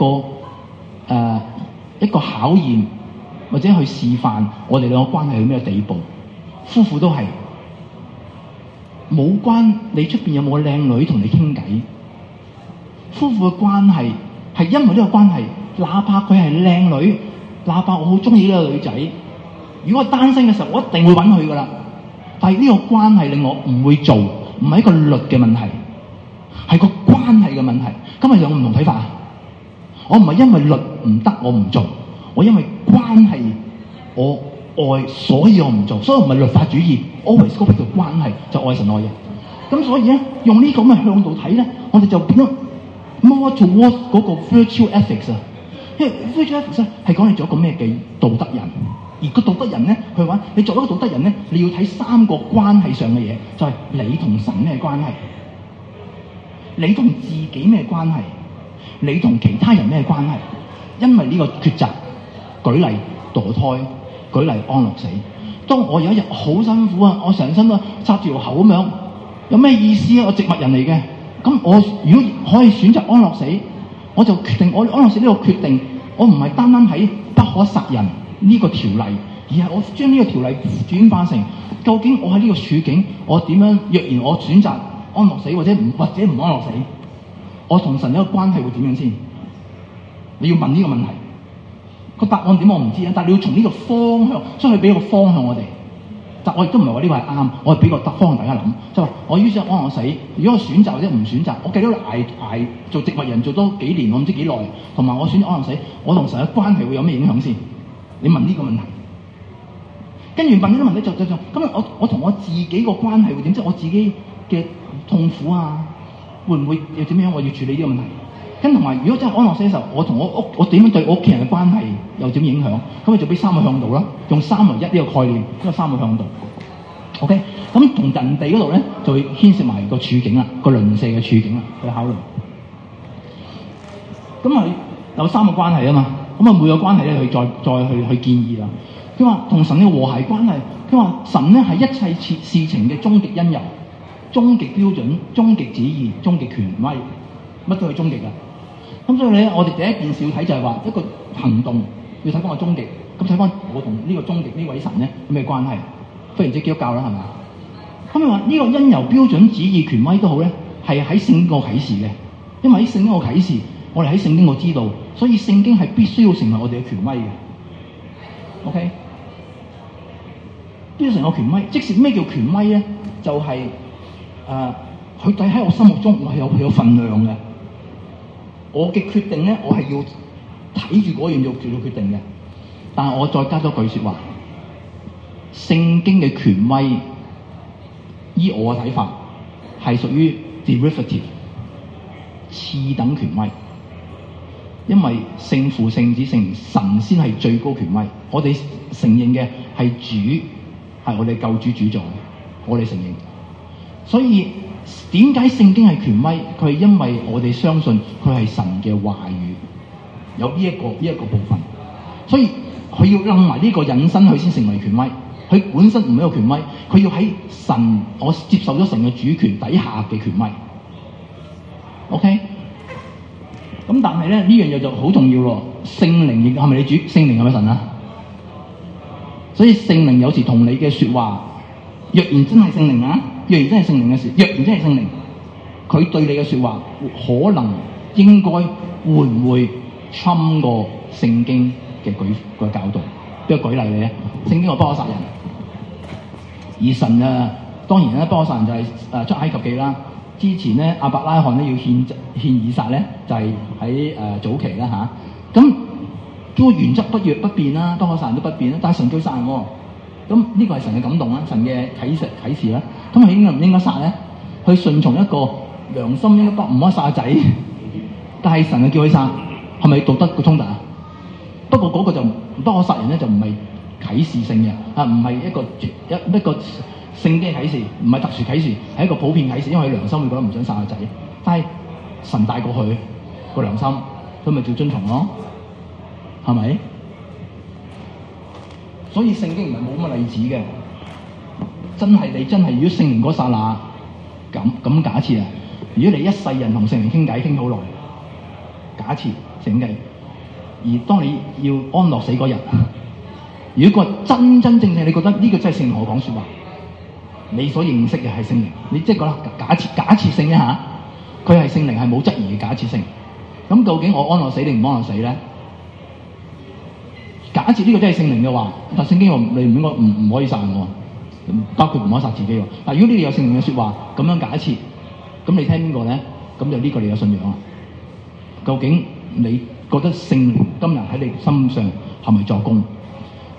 一個考驗，或者去示範我哋兩個關係去咩地步。夫婦都係冇關你出邊有冇靚女同你傾偈。夫婦嘅關係係因為呢個關係，哪怕佢係靚女，哪怕我好中意呢個女仔，如果我單身嘅時候，我一定會揾佢噶啦。但係呢個關係令我唔會做，唔係一個律嘅問題，係個關係嘅問題。今日有唔同睇法啊！我唔係因為律唔得我唔做，我因為關係我愛，所以我唔做，所以我唔係律法主義 ，always go back to 關係，就愛神愛人。咁所以咧，用呢個咁嘅向度睇咧，我哋就變咗 more towards 嗰個 virtue ethics 啊。因為 virtue ethics 係講你做一個咩嘅道德人，而個道德人咧，佢話你做一個道德人咧，你要睇3個關係上嘅嘢，就係你同神咩關係，你同自己咩關係，你同其他人咩關係。因為呢個抉擇，舉例墮胎，舉例安樂死。當我有一日好辛苦啊，我成身都插住條口咁樣，有咩意思啊？我植物人嚟嘅，咁我如果可以選擇安樂死，我就決定我安樂死呢個決定，我唔係單單喺不可殺人呢個條例，而係我將呢個條例轉化成究竟我喺呢個處境，我點樣？若然我選擇安樂死或者唔安樂死，我同神一個關係會點樣先？你要問呢個問題，個答案點我唔知啊，但係你要從呢個方向，所以佢俾個方向我哋。但我亦都唔係話呢個係啱，我係俾個方向大家諗，就話我於是安樂死，如果我選擇或者唔選擇，我繼續捱做植物人做多幾年，我唔知幾耐，同埋我選擇安樂死，我同神嘅關係會有咩影響先？你問呢個問題，跟住問呢個問題就咁我同我自己個關係會點？即係我自己嘅痛苦啊，會唔會又點樣？我要處理呢個問題。跟同埋，如果真係安樂死嘅時候，我同我點樣對我屋企人嘅關係又點影響？咁你就俾3個向度啦，用3為1呢個概念，呢個3個向度。OK， 咁同人哋嗰度咧就會牽涉埋個處境啦，個鄰舍嘅處境啦，去考慮。咁啊有3個關係啊嘛，咁啊每個關係咧佢再去建議啦。佢話同神嘅和諧關係，佢話神咧係一切事情嘅終極因由、終極標準、終極旨意、終極權威，乜都係終極㗎。咁所以咧，我哋第一件事要睇就係話一個行動要睇翻個終極。咁睇翻我同呢個終極呢位神咧有咩關係？忽然之基督教啦，係嘛？咁你話呢個因由、標準、旨意、權威都好咧，係喺聖經個啟示嘅。因為喺聖經個啟示，我哋喺聖經個知道，所以聖經係必須要成為我哋嘅權威嘅。OK， 必須成為權威。即使咩叫權威咧？就係佢睇喺我心目中，我係有份量嘅。我嘅決定咧，我係要睇住嗰樣要做決定嘅。但係我再加多句説話，聖經嘅權威，依我嘅睇法係屬於 derivative 次等權威，因為聖父、聖子、聖靈神先係最高權威。我哋承認嘅係主，係我哋救主主宰，我哋承認。所以點解聖經係權威？佢係因為我哋相信佢係神嘅話語，有呢一個部分，所以佢要諗埋呢個引申，佢先成為權威。佢本身唔係一個權威，佢要喺神我接受咗神嘅主權底下嘅權威。OK， 咁但係咧呢樣嘢就好重要咯。聖靈亦係咪你主？聖靈係咪神啊？所以聖靈有時同你嘅説話，若然真係聖靈啊！若然真係聖靈嘅事，若然真係聖靈，佢對你嘅説話，可能應該會唔會侵過聖經嘅教導？俾個舉例你咧，聖經話不可殺人，而神當然咧不可殺人就係出埃及記啦。之前咧亞伯拉罕咧要獻以撒咧，就係喺早期啦嚇。咁個原則不變啦，不可殺人都不變啦，但係神叫殺人喎。咁呢個係神嘅感動啦，神嘅啟示啦。咁佢應該唔應該殺咧？佢順從一個良心，應該唔可以殺個仔。但係神叫佢殺，係咪道德嘅衝突啊？不過嗰個就不可殺人咧，就唔係啟示性嘅啊，唔係一個聖經啟示，唔係特殊啟示，係一個普遍啟示。因為佢良心會覺得唔想殺個仔，但係神帶過去個良心，佢咪照遵從咯？係咪？所以聖經唔係冇乜例子嘅，真係如果聖靈嗰剎那咁假設啊，如果你一世人同聖靈傾偈傾好耐，假設聖經，而當你要安樂死嗰日，如果個真正你覺得呢個真係聖靈同我講説話，你所認識嘅係聖靈，你即係覺得假設性一下，佢係聖靈係冇質疑嘅假設性，咁究竟我安樂死定唔安樂死咧？假設呢個真係聖靈嘅話，但聖經話你唔應該唔可以殺人喎，包括唔可以殺自己喎。但如果呢個有聖靈嘅説話，咁樣假設，咁你聽邊個咧？咁就呢個你有信仰啊？究竟你覺得聖靈今日喺你心上係咪作工？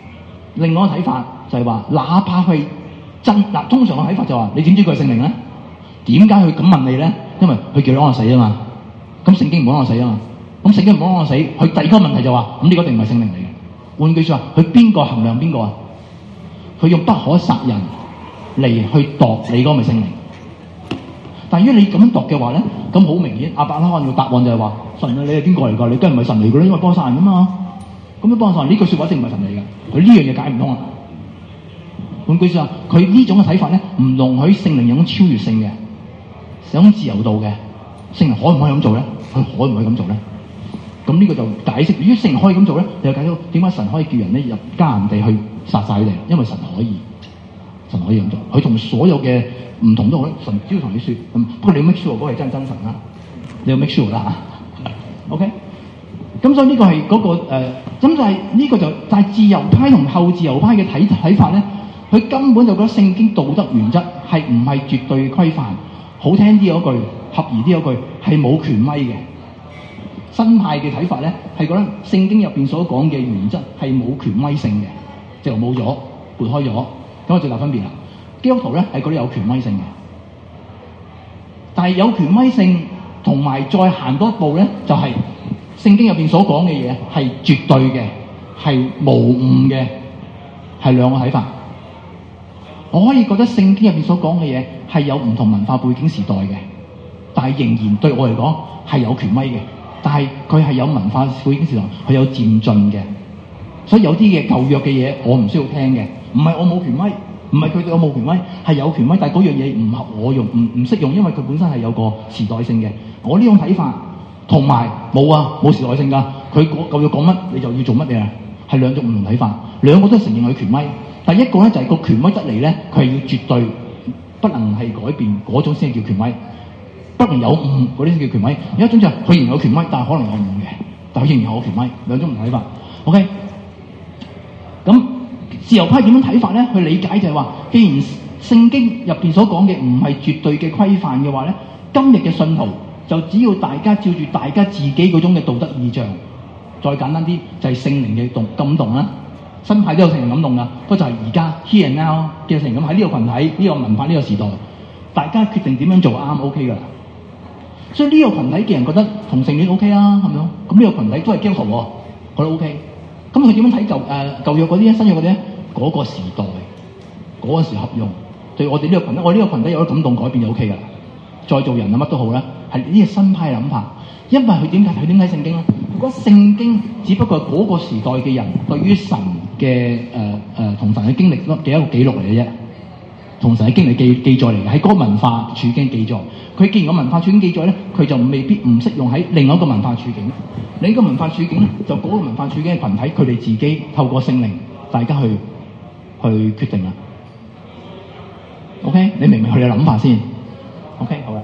另外一個睇法就係話，哪怕係真嗱，通常嘅睇法就話，你點知佢係聖靈咧？點解佢咁問你咧？因為佢叫你安樂死啊嘛。咁聖經唔安樂死啊嘛。咁聖經唔安樂死，佢第二個問題就話，咁呢個一定唔係聖靈嚟嘅。換句説話，佢邊個衡量邊個啊？佢用不可殺人嚟去度你嗰個咪聖靈。但係如果你咁樣度嘅話咧，咁好明顯，亞伯拉罕嘅答案就係話：神啊，你係邊個嚟㗎？你梗係唔係神嚟㗎啦，因為幫殺人㗎嘛。咁樣幫殺人呢句説話一定唔係神嚟㗎。佢呢樣嘢解唔通啊。換句説話，佢呢種嘅睇法咧，唔容許聖靈有種超越性嘅，有種自由度嘅。聖靈可唔可以咁做咧？佢可唔可以咁做咧？咁呢個就解釋，如果聖靈可以咁做咧，你就解釋點解神可以叫人咧入迦南地去殺晒佢哋？因為神可以咁做。佢同所有嘅唔同都可以，神只要同你説。不過你要 make sure 嗰個係真神啦，你要 make sure 啦嚇。OK， 咁所以呢個係嗰個咁就係呢個就但係自由派同後自由派嘅睇法咧，佢根本就覺得聖經道德原則係唔係絕對規範。好聽啲嗰句，合宜啲嗰句係冇權威嘅。新派嘅睇法咧，係覺得聖經入邊所講嘅原則係冇權威性嘅，就冇咗撥開咗，咁就最大分別啦。基督徒咧係覺得有權威性嘅，但係有權威性同埋再行多一步咧，就係聖經入邊所講嘅嘢係絕對嘅，係無誤嘅，係兩個睇法。我可以覺得聖經入邊所講嘅嘢係有唔同文化背景時代嘅，但係仍然對我嚟講係有權威嘅。但係佢係有文化背景時代，佢有漸進嘅，所以有啲嘅舊約嘅嘢我唔需要聽嘅，唔係我冇權威，唔係佢對我冇權威，係有權威，但係嗰樣嘢唔合我用，唔適用，因為佢本身係有個時代性嘅。我呢種睇法同埋冇時代性㗎，佢舊約講乜你就要做乜嘢，係兩種唔同睇法，兩個都承認佢權威。第一個咧就係個權威得嚟咧，佢係要絕對不能係改變嗰種先係叫權威。不能有誤嗰啲叫權威，有一種就係佢仍然有權威，但係可能有誤嘅，但係佢仍然有權威，兩種唔同睇法。OK， 咁自由派點樣睇法咧？去理解就係話，既然聖經入邊所講嘅唔係絕對嘅規範嘅話咧，今日嘅信徒就只要大家照住大家自己嗰種嘅道德意象，再簡單啲就係聖靈嘅感動啦。新派都有聖靈感動㗎，不過就係而家 here and now 嘅聖靈咁喺呢個群體、呢個文化、呢個時代，大家決定點樣做啱 OK 㗎啦。所以呢個群體嘅人覺得同性戀 OK 啊，係咪啊？咁呢個群體都係基督徒喎，覺得 OK。咁佢點樣睇舊約嗰啲咧、新約嗰啲咧？嗰個時代、嗰個時合用，對我哋呢個群體，我呢個群體有啲感動改變就 OK 㗎啦。再做人啊乜都好啦，係呢個新派諗法。因為佢點睇聖經咧？佢覺得聖經只不過係嗰個時代嘅人對於神嘅同神嘅經歷嘅一個記錄嚟嘅啫。同神嘅經歷記載嚟嘅，喺嗰個文化處境記載。佢既然個文化處境記載咧，佢就未必唔適用喺另外一個文化處境。另一個文化處境咧，就嗰個文化處境嘅群體，佢哋自己透過聖靈，大家去決定啦。OK， 你明唔明佢哋嘅諗法先 ？OK， 好啦。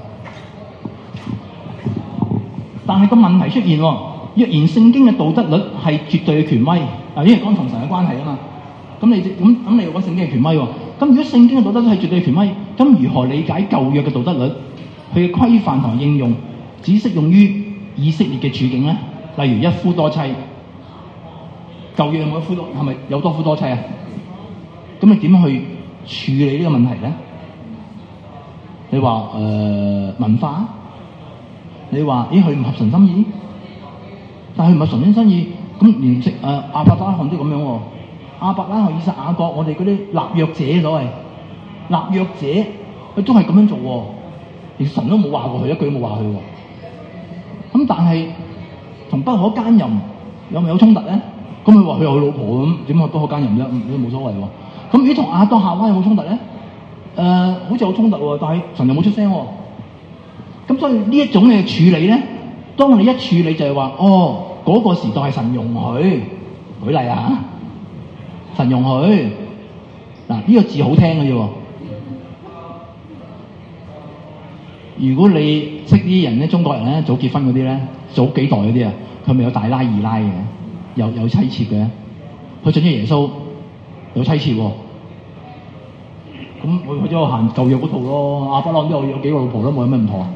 但係個問題出現喎，若然聖經嘅道德律係絕對嘅權威，因為講同神嘅關係啊嘛。咁你又講聖經嘅權威喎？咁如果聖經嘅道德律係絕對權威，咁如何理解舊約嘅道德律？佢嘅規範同應用只適用於以色列嘅處境咧？例如一夫多妻，舊約有冇一夫多？係咪有多夫多妻啊？咁你點樣去處理呢個問題咧？你話文化？你話佢唔合神心意？但係佢唔合神心意，咁連亞伯拉罕都咁樣喎。亞伯拉罕、以撒、雅各，我哋嗰啲立約者所謂立約者，佢都係咁樣做喎，連神都冇話過佢，一句都冇話佢喎。咁但係同不可奸淫有冇衝突咧？咁佢話佢有佢老婆咁，點解不可奸淫啫？都冇所謂喎。咁如果同亞當夏娃有冇衝突咧？好似有衝突喎，但係神又冇出聲喎。咁所以呢一種嘅處理咧，當你一處理就係話，嗰個時代係神容許，舉例啊。神容許嗱，呢個字好聽嘅啫喎。如果你識啲人咧，中國人咧早結婚嗰啲咧，早幾代嗰啲啊，佢咪有大拉二拉嘅，有妻妾嘅。佢信咗耶穌有妻妾喎，咁佢只係行舊約嗰套咯。亞伯拉罕都有幾個老婆都冇有咩唔妥啊？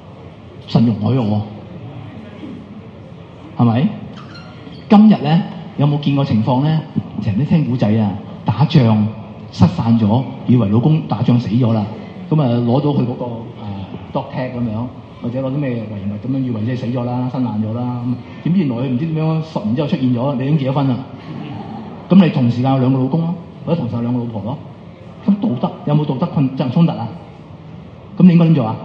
神容許我，係咪？今日咧有冇見過情況咧？成日都聽古仔啊，打仗失散咗，以為老公打仗死咗啦，咁啊攞咗佢嗰個dog tag 咁樣，或者攞啲咩遺物咁樣，以為即係死咗啦，身爛咗啦，點知原來佢唔知點樣10年之後出現咗，你已經結咗婚啦。咁你同時間有2個老公咯，或者同時間有2個老婆咯，咁道德有冇道德衝突啊？咁你應該點做啊？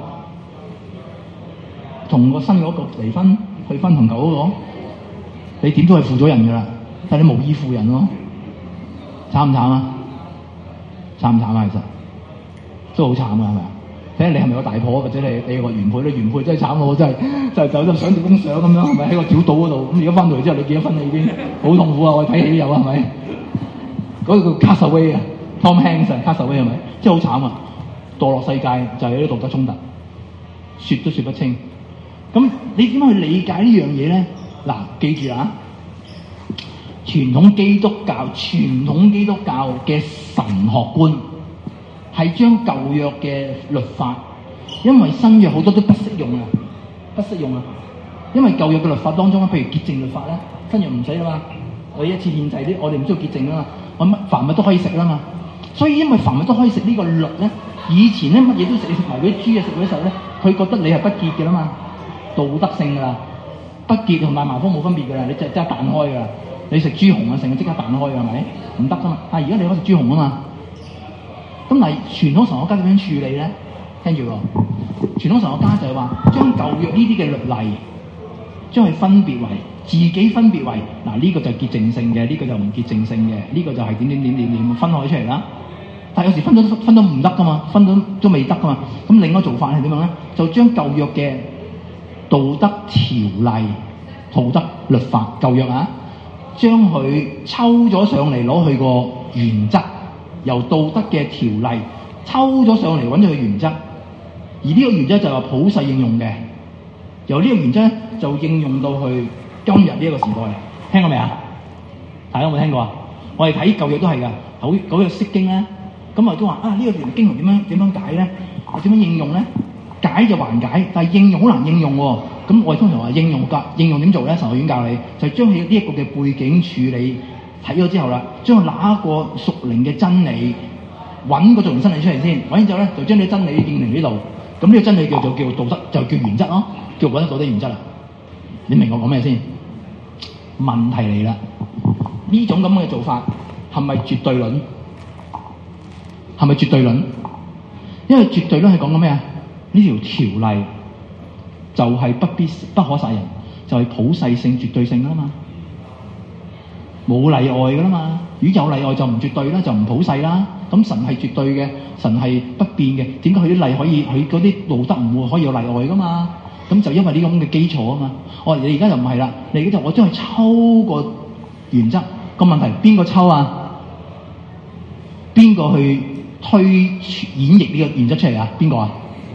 同個新嗰個離婚，去分同舊嗰個，你點都係負咗人㗎啦，但係你無意負人咯，慘唔慘啊？慘唔慘啊？其實都好慘啊，係咪啊？睇下你係咪個大婆，或者你個原配咧？原配真係慘喎，真係走咗上條公相咁樣，係咪喺個小島嗰度？咁而家翻到嚟之後，你結咗婚啦已經，好痛苦啊！我睇戲都有係咪？嗰個叫 Castaway 啊 ，Tom Hanks 啊 ，Castaway 係咪？真係好慘啊！墮落世界就係有啲道德衝突，説都説不清。咁你點樣去理解呢樣嘢咧？嗱，記住啊，傳統基督教嘅神學觀係將舊約嘅律法，因為新約好多都不適用啊，因為舊約嘅律法當中，譬如潔淨律法咧，新約唔使啦嘛，我一次獻祭啲，我哋唔需要潔淨啊嘛，我乜凡物都可以食啦嘛，所以因為凡物都可以食呢個律咧，以前咧乜嘢都食，你食埋嗰啲豬啊，食嗰啲時候咧，佢覺得你係不潔嘅啦嘛。道德性㗎啦，不潔同大麻風冇分別㗎啦，你即係彈開㗎啦。你食豬紅啊，成日即刻彈開㗎係咪？唔得㗎嘛。但係而家你可以食豬紅啊嘛。咁但係傳統神學家點樣處理咧？聽住喎，傳統神學家就係話將舊約呢啲嘅律例，將佢分別為自己分別為嗱呢個就係潔淨性嘅，呢個就唔潔淨性嘅，呢個就係點分開出嚟啦。但係有時分到唔得㗎嘛，分到都未得㗎嘛。咁另一個做法係點樣咧？就將舊約嘅道德條例、道德律法舊約啊，將佢抽咗上嚟攞去個原則，由道德嘅條例抽咗上嚟揾咗個原則，而呢個原則就係話普世應用嘅，由呢個原則咧就應用到去今日呢一個時代。聽過未啊？大家有冇聽過啊？我哋睇舊約都係㗎，舊約釋經咧，咁我都話啊呢個條經文點樣解咧？點樣應用咧？解就還解，但係應用好難應用喎。咁我哋通常話應用點做咧？神學院教你就將佢呢一個嘅背景處理睇咗之後啦，將佢拿一個屬靈嘅真理揾個屬靈真理出嚟先，揾完之後咧就將啲真理應用呢度。咁呢個真理叫道德，就叫原則咯，叫揾得道德原則啦。你明我講咩先？問題嚟啦，呢種咁嘅做法係咪絕對論？係咪絕對論？因為絕對論係講緊咩啊？呢條條例就係不可殺人，就係普世性、絕對性啦嘛，冇例外噶啦嘛。如果有例外就唔絕對啦，就唔普世啦。咁神係絕對嘅，神係不變嘅，點解佢啲例可以，佢嗰啲道德唔會可以有例外噶嘛？咁就因為呢咁嘅基礎啊嘛。你而家就唔係啦，你而家就我將佢抽個原則個問題，邊個抽啊？邊個去推演繹呢個原則出嚟啊？邊個啊？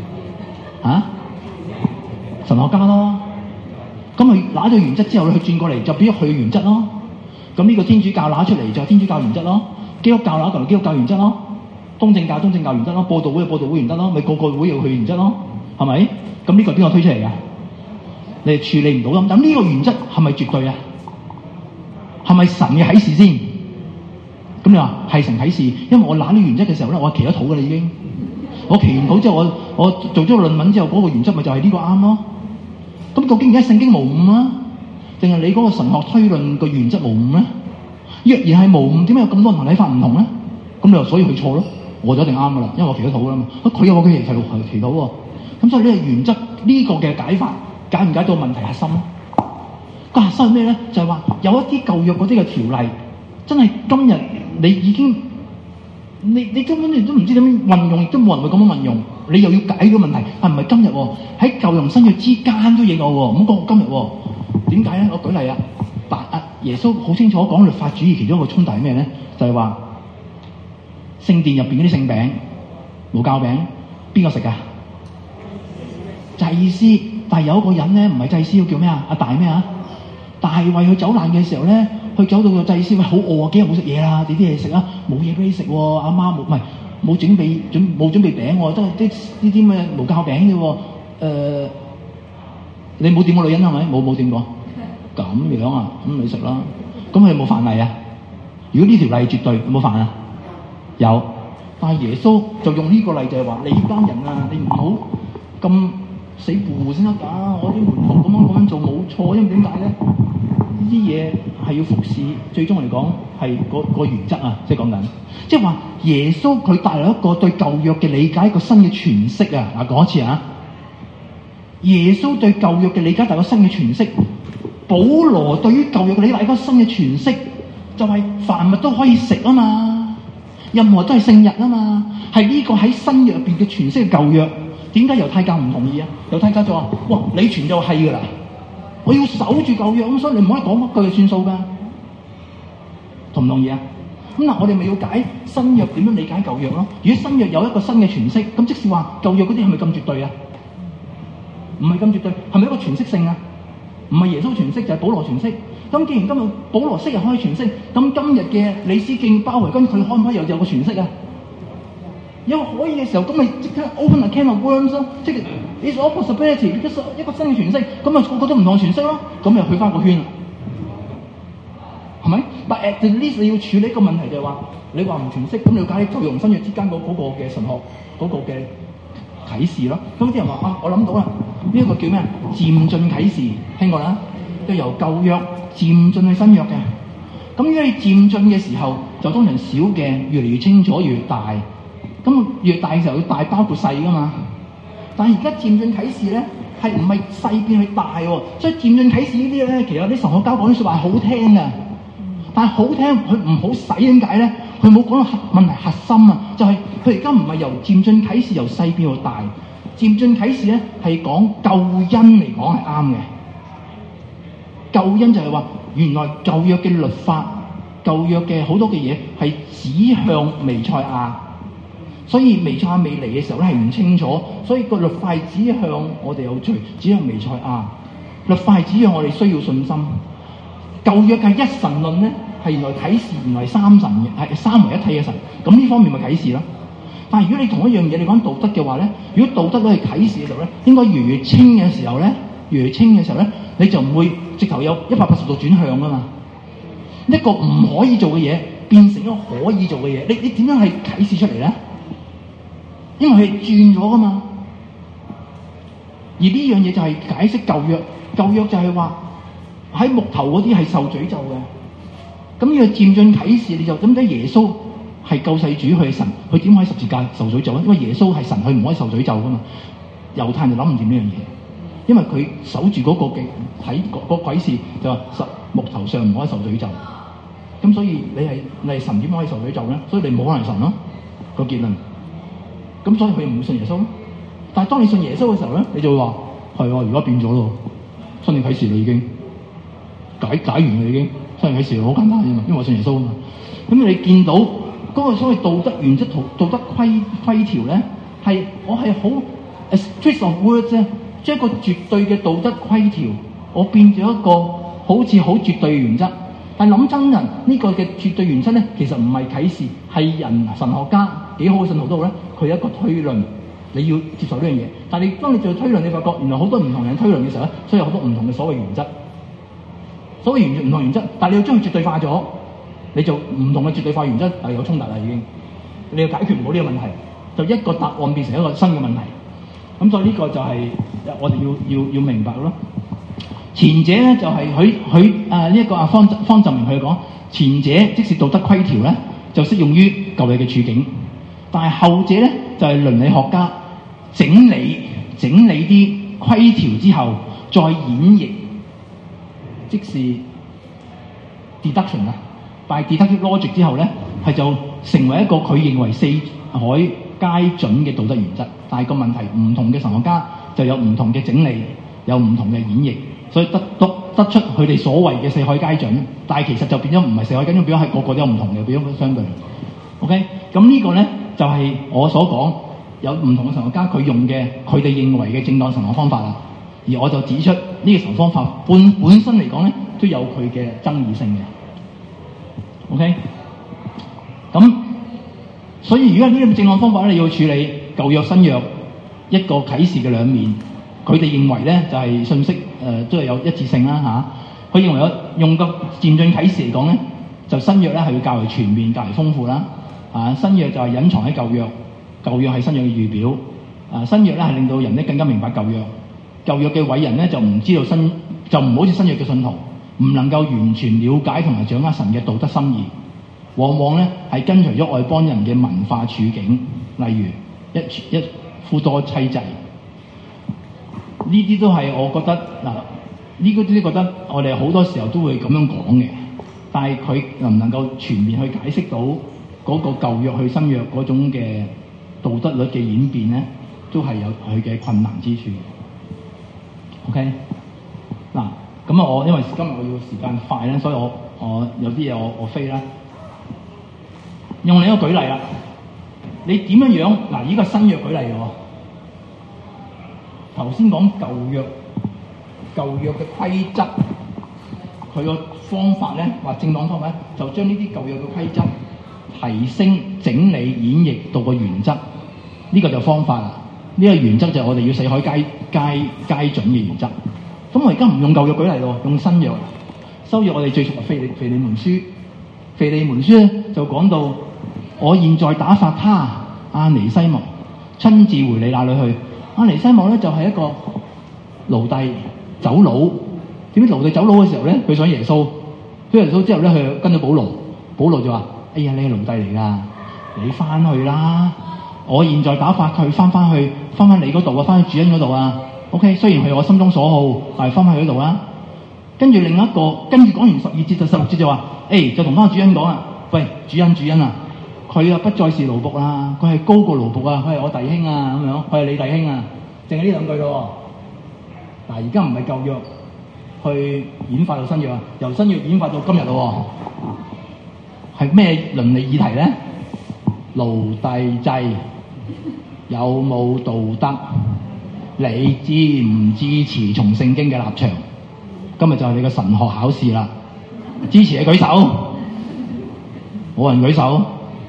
神學家咯，咁佢拿咗原則之後，佢轉過嚟就變咗佢原則咯。咁呢個天主教拿出嚟就係天主教原則咯，基督教拿過嚟基督教原則咯，東正教原則咯，佈道會有佈道會原則咯，咪個會有佢原則咯，係咪？咁呢個係邊個推出嚟㗎？你係處理唔到咁，咁呢個原則係咪絕對啊？係咪神嘅啟示先？咁你話係神啟示，因為我拿呢原則嘅時候咧，我係祈咗禱㗎啦已經。我祈完禱之後，我做咗個論文之後，嗰個原則咪就係呢個啱咯。咁究竟而家聖經無誤啊，定係你嗰個神學推論個原則無誤咧？若然係無誤，點解有咁多人睇法唔同咧？咁你話所以佢錯咯，我就一定啱噶啦，因為我祈咗禱噶啦嘛。佢又話佢祈禱喎，咁所以呢個原則呢個嘅解法解唔解到問題核心？個核心係咩咧？就係話有一啲舊約嗰啲嘅條例，真係今日你已經。你根本你都唔知點樣運用，亦都冇人會咁樣運用。你又要解個問題，係唔係今日喎？喺舊同新約之間都影我喎，唔好講今日喎。點解咧？我舉例啊，耶穌好清楚講律法主義其中一個衝突係咩咧？就係話聖殿入邊嗰啲聖餅、無酵餅，邊個食㗎？祭司。但係有一個人咧，唔係祭司，叫咩啊？大咩啊？大衛去走難嘅時候咧。佢走到個祭司，喂，好餓啊！幾日冇食嘢啦？你啲嘢食啊？冇嘢俾你食喎，阿媽冇準備餅喎，都係啲咩無酵餅啫喎。你冇掂過女人係咪？冇掂過。咁樣啊？咁你食啦。 咁佢有冇犯例啊？如果呢條例絕對有冇犯啊？有，但係耶穌就用呢個例就係話：你班人啊，你唔好咁死糊糊先得㗎。我啲門徒咁樣做冇錯，因為點解咧？呢啲嘢係要服侍，最終嚟講係個原則啊，即係講緊，即係話耶穌佢帶來一個對舊約嘅理解，一個新嘅詮釋啊！嗱，講一次啊，耶穌對舊約嘅理解帶來一個新嘅詮釋。保羅對於舊約嘅理解一個新嘅詮釋，就係凡物都可以食啊嘛，任何都係聖日啊嘛，係呢個喺新約入邊嘅詮釋嘅舊約。點解猶太教唔同意啊？猶太教就話：哇，你傳就係㗎啦，我要守住舊約，咁所以你唔可以講乜句就算數㗎。同唔同意啊？咁嗱，我哋咪要解新約點樣理解舊約咯？如果新約有一個新嘅詮釋，咁即是話舊約嗰啲係咪咁絕對啊？唔係咁絕對，係咪一個詮釋性啊？唔係耶穌詮釋就係保羅詮釋。咁既然今日保羅昔日可以詮釋，咁今日嘅李思敬包圍跟佢可唔可以有個詮釋啊？有可以嘅時候，咁咪即刻 open a can of worms 咯，即係 it's all possibility， 一個新嘅詮釋，咁咪個個都唔同嘅詮釋咯，咁咪去翻個圈啦，係咪？But at least 你要處理一個問題就係話，你話唔詮釋，咁你要解舊約同新約之間嗰個嘅神學嗰個嘅啟示咯。咁啲人話啊，我諗到啦，呢一個叫咩啊？漸進啟示，聽過啦，都由舊約漸進去新約嘅。咁如果你漸進嘅時候，就通常小嘅越嚟越清楚，越大。咁越大嘅時候，要大包括細噶嘛。但係而家漸進啟示咧，係唔係細變去大喎？所以漸進啟示呢啲咧，其實啲神學家講啲説話係好聽嘅，但係好聽佢唔好使，點解咧？佢冇講到問題核心啊，就係佢而家唔係由漸進啟示由細變到大，漸進啟示咧係講救恩嚟講係啱嘅。救恩就係話原來舊約嘅律法、舊約嘅好多嘅嘢係指向彌賽亞。所以彌賽亞未嚟嘅時候咧係唔清楚，所以個律法係指向我哋有罪，指向彌賽亞。律法係指向我哋需要信心。舊約嘅一神論咧係原來啟示原來三神嘅，係三位一體嘅神。咁呢方面咪啟示咯。但係如果你同一樣嘢你講道德嘅話咧，如果道德都係啟示嘅時候咧，應該越清嘅時候咧，越清嘅時候咧，你就唔會直頭有180度轉向噶嘛。一個唔可以做嘅嘢變成一個可以做嘅嘢，你點樣係啟示出嚟咧？因為佢轉咗噶嘛，而呢樣嘢就係解釋舊約。舊約就係話喺木頭嗰啲係受詛咒嘅，咁呢個漸進啟示你就咁睇耶穌係救世主，佢係神，佢點可以十字架受詛咒咧？因為耶穌係神，佢唔可以受詛咒噶嘛。猶太人就諗唔掂呢樣嘢，因為佢守住嗰個嘅睇個鬼事就話木頭上唔可以受詛咒，咁所以你係神點可以受詛咒咧？所以你冇可能係神咯，個結論。咁所以佢唔會信耶穌咯。但係當你信耶穌嘅時候咧，你就會話係喎，而家變咗咯，新約啟示你已經解完啦，已經新約啟示好簡單啫嘛，因為我信耶穌啊嘛。咁你見到嗰個所謂道德原則同道德規條咧，係我係好 a string of words 啫，將一個絕對嘅道德規條，我變咗一個好似好絕對嘅原則。但係諗真人呢個嘅絕對原則咧，其實唔係啟示，係人神學家幾好嘅信徒都好咧，佢有一個推論，你要接受呢樣嘢。但係你當你做推論，你發覺原來好多唔同人推論嘅時候咧，所以有好多唔同嘅所謂原則，所謂唔同原則，但係你要將佢絕對化咗，你就唔同嘅絕對化原則係有衝突啦已經，你要解決唔到呢個問題，就一個答案變成一個新嘅問題。咁所以呢個就係我哋要明白咯。前者咧就係佢呢一個方振明佢講，前者即是道德規條咧就適用於舊約嘅處境，但係後者咧就係倫理學家整理啲規條之後再演繹，即是 deduction 啦，by deductive logic 之後咧係就成為一個佢認為四海皆準嘅道德原則。但係個問題唔同嘅神學家就有唔同嘅整理，有唔同嘅演繹。所以得出佢哋所謂嘅四海皆準，但係其實就變咗唔係四海皆準，變咗係個個都有唔同嘅，變咗相對。OK， 咁呢個咧就係我所講有唔同嘅神學家佢用嘅佢哋認為嘅正當神學方法啦。而我就指出呢個神學方法本身嚟講咧都有佢嘅爭議性嘅。OK， 咁所以如果呢個正當方法咧，你要處理舊約新約一個啟示嘅兩面。佢哋認為咧就係信息都係有一致性啦嚇。 佢認為用個漸進啟示嚟講咧，就新約咧係要較為全面、較為豐富啦。新約就係隱藏喺舊約，舊約係新約嘅預表。新約咧係令到人咧更加明白舊約。舊約嘅偉人咧就唔知道就唔好似新約嘅信徒，唔能夠完全了解同埋掌握神嘅道德心意，往往咧係跟隨咗外邦人嘅文化處境，例如一夫多妻制。呢啲都係我覺得呢個都覺得我哋好多時候都會咁樣講嘅，但係佢能唔能夠全面去解釋到嗰個舊約去新約嗰種嘅道德律嘅演變咧，都係有佢嘅困難之處。OK， 嗱，咁我因為今日我要時間快咧，所以我有啲嘢我飛啦。用另一個舉例啦，你點樣樣嗱？呢個新約舉例嘅喎，頭先講舊約嘅規則，佢個方法咧，或正當方法咧，就將呢啲舊約嘅規則提升、整理、演繹到個原則，呢個就方法啦。呢個原則就係我哋要四海皆準嘅原則。咁我而家唔用舊約舉例咯，用新約。新約我哋最熟係腓利門書。腓利門書咧就講到，我現在打發他阿尼西莫親自回你那裏去。阿尼西莫咧就係一個奴隸走佬。點知奴隸走佬嘅時候咧，佢想耶穌。佢耶穌之後咧，佢跟咗保羅。保羅就話：哎呀，你係奴隸嚟㗎，你翻去啦！我現在打發佢翻你嗰度啊，翻去主人嗰度啊。OK， 雖然係我心中所好，但係翻去嗰度啊。跟住另一個，跟住講完12節就16節就話：就同翻主人講啊，喂，主人啊，佢啊不再是奴僕啦，佢係高過奴僕啊，佢係我弟兄啊咁樣，佢係你弟兄啊，淨係呢兩句咯。嗱，而家唔係舊約去演化到新約啊，由新約演化到今日咯。係咩倫理議題咧？奴隸制有冇道德？你支唔支持從聖經嘅立場？今日就係你嘅神學考試啦！支持嘅舉手，冇人舉手。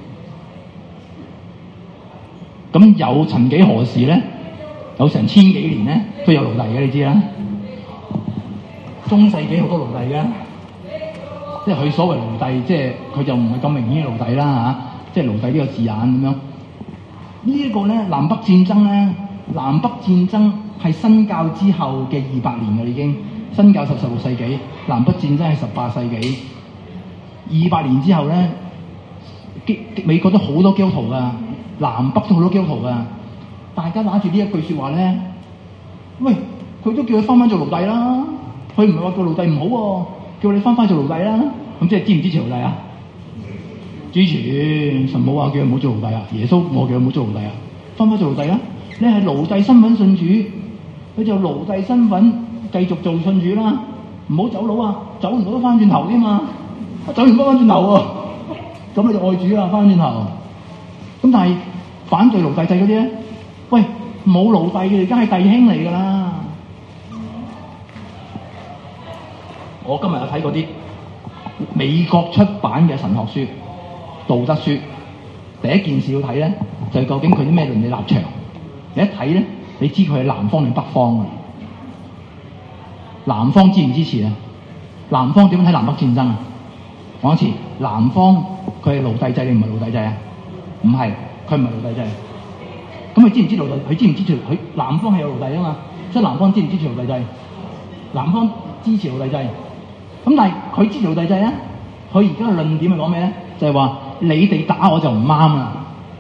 咁有曾幾何時咧？有成千幾年咧，都有奴隸嘅，你知啦。中世紀好多奴隸嘅。即係佢所謂奴隸，即係佢就唔係咁明顯嘅奴隸啦即係奴隸呢個字眼咁樣。呢一個咧，南北戰爭係新教之後嘅200年嘅已經。新教16世紀，南北戰爭係18世紀。200年之後咧，美國都好多基督徒噶，南北都好多基督徒噶。大家拿住呢一句説話咧，喂，佢都叫佢翻做奴隸啦。佢唔係話個奴隸唔好喎。叫你翻做奴隸啦，咁即係支唔支持奴隸啊？支持，神冇話叫佢唔好做奴隸啊，耶穌冇叫佢唔好做奴隸啊，翻做奴隸啦。你係奴隸身份信主，佢就奴隸身份繼續做信主啦，唔好走佬啊，走唔到都翻轉頭添嘛，走完翻轉頭喎，咁你就愛主啦，翻轉頭。咁但係反對奴隸制嗰啲咧，喂，冇奴隸嘅而家係弟兄嚟㗎啦。我今日有睇過啲美國出版嘅神學書、道德書。第一件事要睇咧，就係究竟佢啲咩倫理立場。你一睇咧，你知佢係南方定北方啊？南方支唔支持啊？南方點樣睇南北戰爭啊？講一次，南方佢係奴隸制定唔係奴隸制啊？唔係，佢唔係奴隸制。咁佢知唔知奴隸？佢知唔支持？佢南方係有奴隸啊嘛，即係南方支唔支持奴隸制？南方支持奴隸制。咁但係佢支持奴隸制咧，佢而家嘅論點係講咩咧？就係話你哋打我就唔啱啦。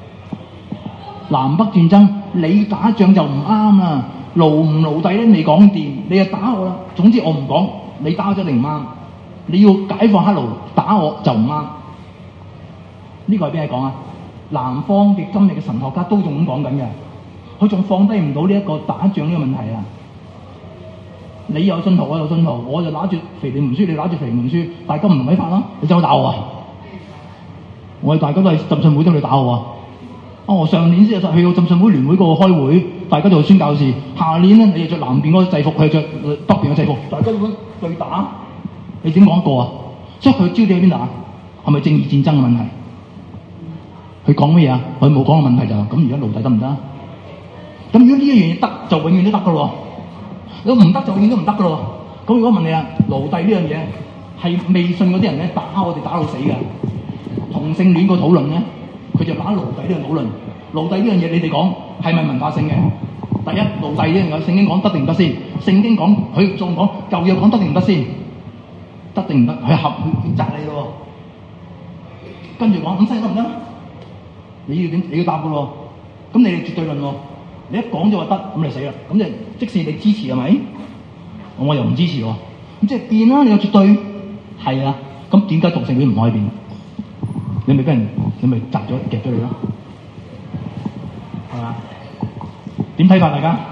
南北戰爭，你打仗就唔啱啦。奴唔奴隸咧未講掂，你就打我啦。總之我唔講，你打我就一定唔啱。你要解放黑奴，打我就唔啱。呢個係邊個講啊？南方嘅今日嘅神學家都仲咁講緊嘅，佢仲放低唔到呢一個打仗呢個問題啊！你有信徒，我有信徒，我就拿住腓利門書，你拿住腓利門書，大家唔違法啦，你走去打我啊！我哋大家都係浸信會，都你打我啊！我上年先去到浸信會聯會嗰個開會，大家就宣教士。下年咧，你就着南邊嗰個制服，佢着北邊嘅制服，大家咁對打，你點講過啊？所以佢焦點喺邊度啊？係咪正義戰爭嘅問題？佢講乜嘢啊？佢冇講個問題就咁。而家奴隸得唔得？咁如果呢一樣嘢得，就永遠都得噶咯。如果唔得就永遠都唔得噶咯。 咁如果問你啦，奴隸呢樣嘢係未信嗰啲人咧打我哋打到死㗎。同性戀個討論咧，佢就打奴隸呢樣討論。奴隸呢樣嘢你哋講係咪文化性嘅？第一，奴隸呢樣嘢聖經講得定唔得先？聖經講佢仲講舊約講得定唔得先？得定唔得？佢合佢責你咯。跟住講咁西得唔得？你要點？你要答㗎喎。咁你哋絕對論喎。你一講咗話得，咁你死啦。咁即使你支持係咪？我又唔支持喎。咁即係變啦，你有絕對係啊。咁點解同性戀唔可以變？你咪跟人，你咪砸咗夾咗你咯，係嘛？點睇法大家？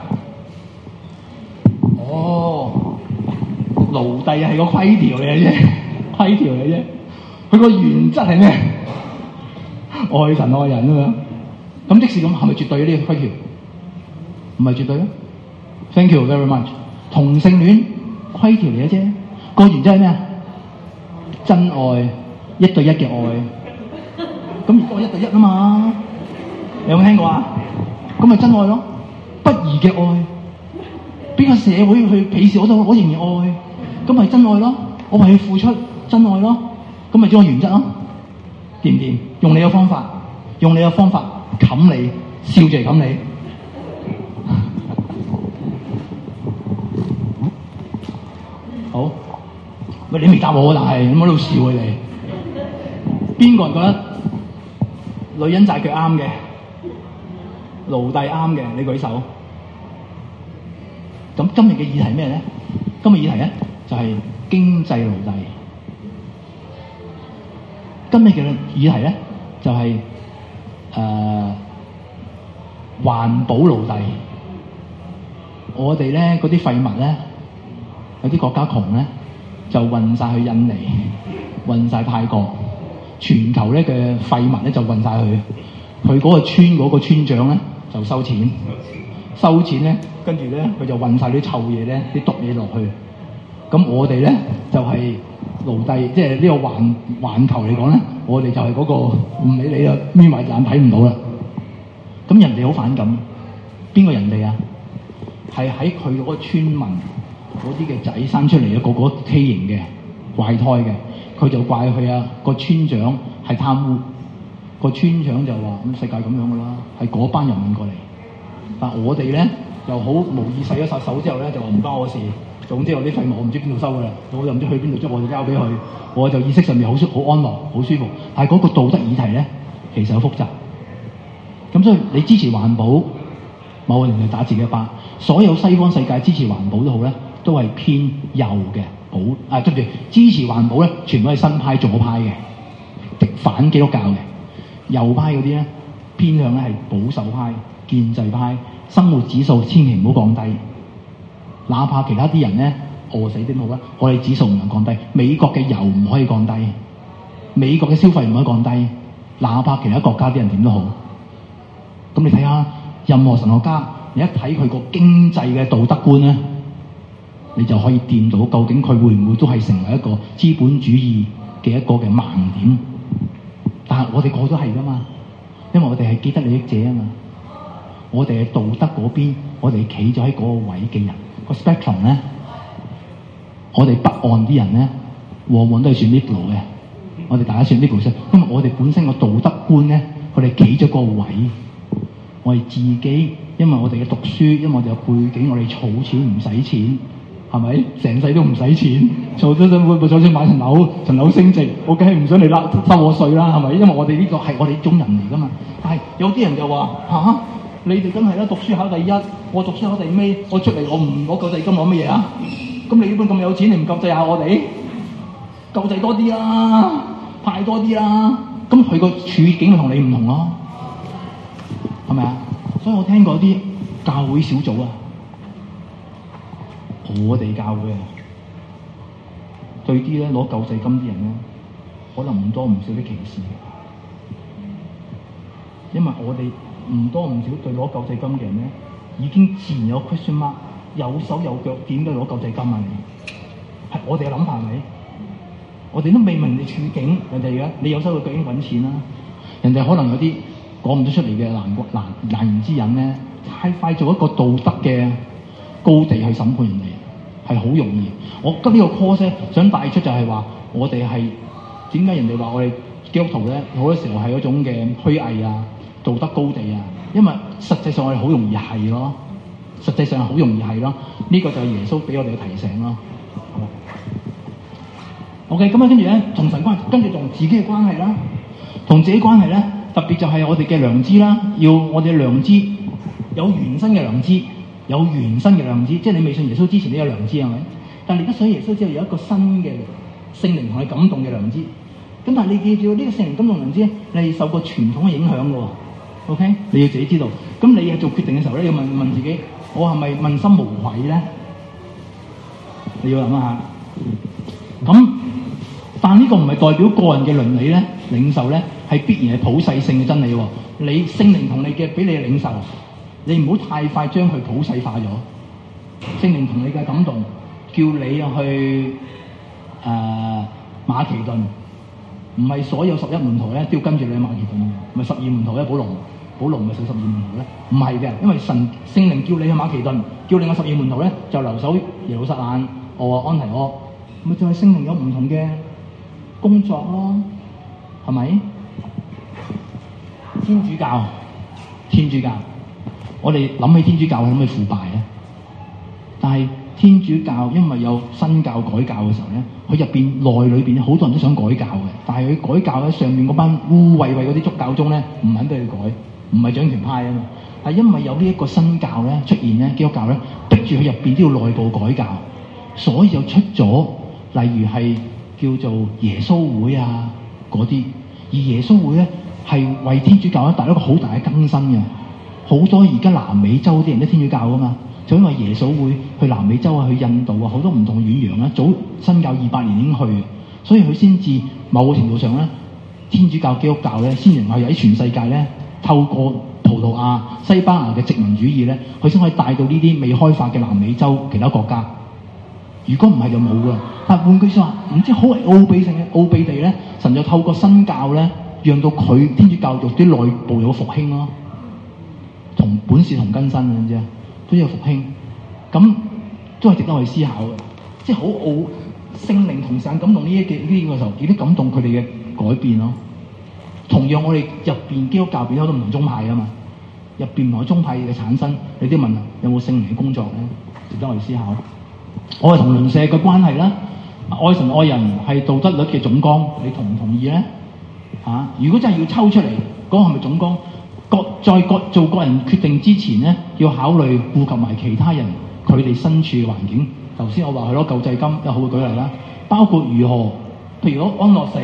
哦，奴隸係個規條嚟嘅啫，規條嚟嘅啫。佢個原則係咩？愛神愛人啊嘛。咁即使咁係咪絕對呢個規條？唔係絕對咯。Thank you very much。同性戀規條嚟嘅啫，個原則係咩啊？真愛，一對一嘅愛。咁而家我一對一啊嘛，你有冇聽過啊？咁咪真愛咯，不義嘅愛。邊個社會去鄙視我都我仍然愛，咁咪真愛咯。我為佢付出真愛咯，咁咪做個原則咯。掂唔掂？用你嘅方法，用你嘅方法冚你，笑住嚟冚你。好，喂，你未答我，但係你喺度笑佢哋。邊個人覺得女人紮腳啱嘅，奴隸啱嘅？你舉手。咁今日嘅議題係咩咧？今日議題咧就係經濟奴隸。今日嘅議題咧就係環保奴隸。我哋咧嗰啲廢物咧，有啲國家窮咧，就運晒去印尼，運晒泰國。全球咧嘅廢物咧就運晒去，佢嗰個村嗰個村長咧就收錢咧，跟住咧佢就運晒啲臭嘢咧，啲毒嘢落去。咁我哋咧就係奴隸，即係呢個環球嚟講咧，我哋就係嗰個唔理你啦，眯埋眼睇唔到啦。咁人哋好反感，邊個人哋啊？係喺佢嗰個村民嗰啲嘅仔生出嚟嘅個畸形嘅怪胎嘅。佢就怪佢啊，個村長係貪污，個村長就話咁世界咁樣噶啦，係嗰班人運過嚟。但我哋咧又好無意洗咗手之後咧，就話唔關我事。總之我啲廢物我唔知邊度收噶啦，我又唔知去邊度，即我就交俾佢，我就意識上面好安樂，好舒服。但係嗰個道德議題咧，其實好複雜。咁所以你支持環保，某個人就打自己一巴。所有西方世界支持環保都好咧，都係偏右嘅。對唔住，支持環保咧，全部係新派左派嘅，反基督教嘅。右派嗰啲咧，偏向咧係保守派、建制派，生活指數千祈唔好降低。哪怕其他啲人咧餓死都好啦，我哋指數唔能降低。美國嘅油唔可以降低，美國嘅消費唔可以降低，哪怕其他國家啲人點都好。咁你睇下，任何神學家，你一睇佢個經濟嘅道德觀咧，你就可以掂到究竟佢會唔會都係成為一個資本主義嘅一個嘅盲點。但係我哋個都係噶嘛，因為我哋係既得利益者啊嘛，我哋係道德嗰邊，我哋企咗喺嗰個位嘅人，個 spectrum 咧，我哋北岸啲人咧，往往都係算 liberal 嘅，我哋大家算 liberal 先，因為我哋本身個道德觀咧，我哋企咗個位，我哋自己，因為我哋嘅讀書，因為我哋有背景，我哋儲錢唔使錢。係咪？成世都唔使錢，儲咗想買層樓，層樓升值，我梗係唔想你收我稅啦，係咪？因為我哋呢個係我哋種人嚟噶嘛。但係有啲人就話嚇，你哋真係啦，讀書考第一，我讀書考第尾，我出嚟我唔攞救濟金攞乜嘢啊？咁你呢般咁有錢，你唔救濟下我哋？救濟多啲啦，派多啲啦。咁佢個處境同你唔同咯，係咪啊？所以我聽過啲教會小組啊。我哋教會啊，對啲咧攞救濟金啲人咧，可能唔多唔少啲歧視嘅，因為我哋唔多唔少對攞救濟金嘅人咧，已經自然有 question mark， 有手有腳，點解攞救濟金啊？你係我哋嘅諗法係咪？我哋都未明你處境，人哋嘅你有手有腳已經揾錢啦，人哋可能有啲講唔到出嚟嘅難言之隱咧，太快做一個道德嘅高地去審判人哋。 係好容易。我今呢個 course 想帶出就係話，我哋係點解人哋話我哋基督徒咧好多時候係嗰種嘅虛偽啊、道德高地啊，因為實際上我哋好容易係咯，實際上係好容易係咯。呢個就係耶穌俾我哋嘅提醒咯。OK， 咁啊，跟住咧同神關係，跟住同自己嘅關係啦，同自己關係咧，特別就係我哋嘅良知啦，要我哋嘅良知有原生嘅良知，有原生嘅良知，即係你未信耶穌之前都有良知係咪？但係你而家信耶穌之後有一個新嘅聖靈同你感動嘅良知，咁但係你記住呢個聖靈感動良知咧，你係受過傳統嘅影響嘅喎。OK， 你要自己知道。咁你係做決定嘅時候咧，要問自己，我係咪問心無愧咧？你要諗一下。咁，但呢個唔係代表個人嘅倫理咧，領受咧係必然係普世性嘅真理喎。你聖靈同你嘅俾你嘅領受，你唔好太快將佢普世化咗。聖靈同你嘅感動，叫你去馬其頓，唔係所有11門徒咧都要跟住你去馬其頓嘅，唔係12門徒咧，保羅唔係12門徒咧，唔係嘅，因為聖靈叫你去馬其頓，叫另外12門徒咧就留守耶路撒冷、安提阿。咪就係聖靈有唔同嘅工作咯，係咪？天主教，我哋諗起天主教係諗起腐敗咧，但係天主教因為有新教改教嘅時候咧，佢入邊內裏邊好多人都想改教嘅，但係佢改教喺上面嗰班污穢嗰啲宗教宗咧唔肯俾佢改，唔係掌權派啊嘛，係因為有呢一個新教咧出現咧，基督教咧逼住佢入邊都要內部改教，所以就出咗。例如係叫做耶穌會啊嗰啲，而耶穌會咧係為天主教咧帶一個好大嘅更新嘅。好多而家南美洲啲人都天主教噶嘛，就因為耶穌會去南美洲啊、去印度啊，好多唔同嘅遠洋啊，早新教200年已經去，所以佢先至某個程度上咧，天主教、基督教咧先能夠喺全世界咧透過葡萄牙、西班牙嘅殖民主義咧，佢先可以帶到呢啲未開發嘅南美洲其他國家。如果唔係就冇噶。但換句説話，唔知好奧秘地咧，神就透過新教咧，讓到佢天主教育啲內部有復興咯，同本是同根生嘅，你知啊，都有復興。咁都係值得我哋思考嘅，即係好聖靈同神感動呢個時候，亦都感動佢哋嘅改變咯。同樣我哋入邊基督教變咗好多唔同宗派啊嘛，入邊唔同宗派嘅產生，你都要問有冇聖靈嘅工作咧，值得我哋思考。我係同鄰舍嘅關係啦，愛神愛人係道德律嘅總綱，你同唔同意咧？如果真係要抽出嚟，嗰個係咪總綱？在做個人決定之前咧，要考慮顧及埋其他人佢哋身處嘅環境。頭先我話佢攞救濟金，一個好嘅舉例啦，包括如何，譬如攞安樂死，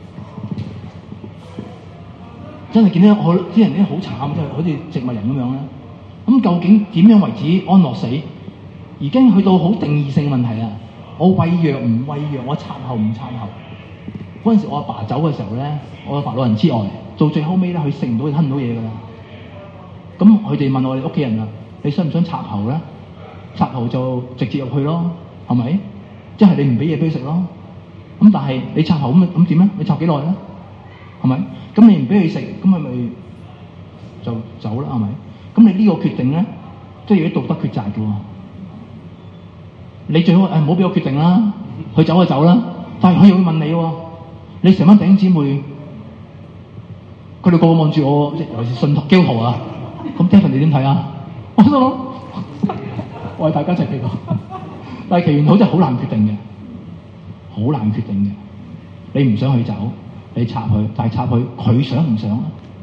真係見到啲人咧好慘，即係好似植物人咁樣咧。咁究竟點樣為止安樂死？已經去到好定義性嘅問題啊！我餵藥唔餵藥，我插喉唔插喉。嗰陣時我阿爸走嘅時候咧，我阿爸老人痴呆，到最後尾咧佢食唔到，佢吞唔到嘢㗎啦。咁佢哋問我哋屋企人啊，你想唔想插喉咧？插喉就直接入去咯，係咪？即係你唔俾嘢俾佢食咯。咁但係你插喉咁點咧？你插幾耐咧？係咪？咁你唔俾佢食，咁係咪就走啦？係咪？咁你呢個決定咧，都要啲道德抉擇嘅喎。你最好唔好俾我決定啦，佢走就走啦。但係佢又會問你喎，你成班弟兄姊妹，佢哋個個望住我，尤其是信基督徒啊。咁 David 你點睇啊？我心諗，我哋大家一齊祈禱。但係祈完禱真係好難決定嘅，好難決定嘅。你唔想去走，你插佢，但係插佢，佢想唔想啊？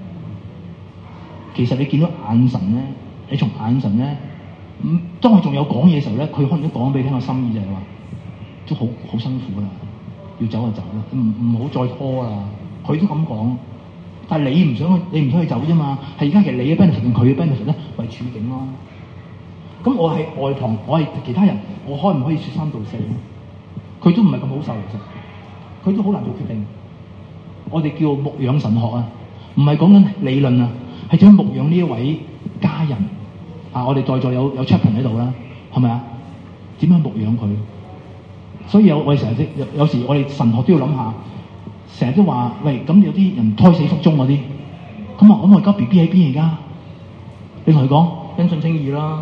其實你見到眼神咧，你從眼神咧。當佢仲有講嘢嘅時候咧，佢可能都講俾你聽個心意就係話，都好辛苦啦，要走就走啦，唔好再拖啦。佢都咁講，但係你唔想去走啫嘛。係而家其實你嘅 benefit 同佢嘅 benefit 咧為處境咯。咁我係外旁，我係其他人，我可唔可以説3道4咧？佢都唔係咁好受，其實佢都好難做決定。我哋叫牧養神學啊，唔係講緊理論啊，係點樣牧養呢一位家人。我哋在座有 chaplain 喺度啦，係咪啊？點樣牧養佢？所以我哋成日有時我哋神學都要諗下，成日都話喂，咁有啲人胎死腹中嗰啲，咁我而家 B B 喺邊而家？你同佢講因信稱義啦，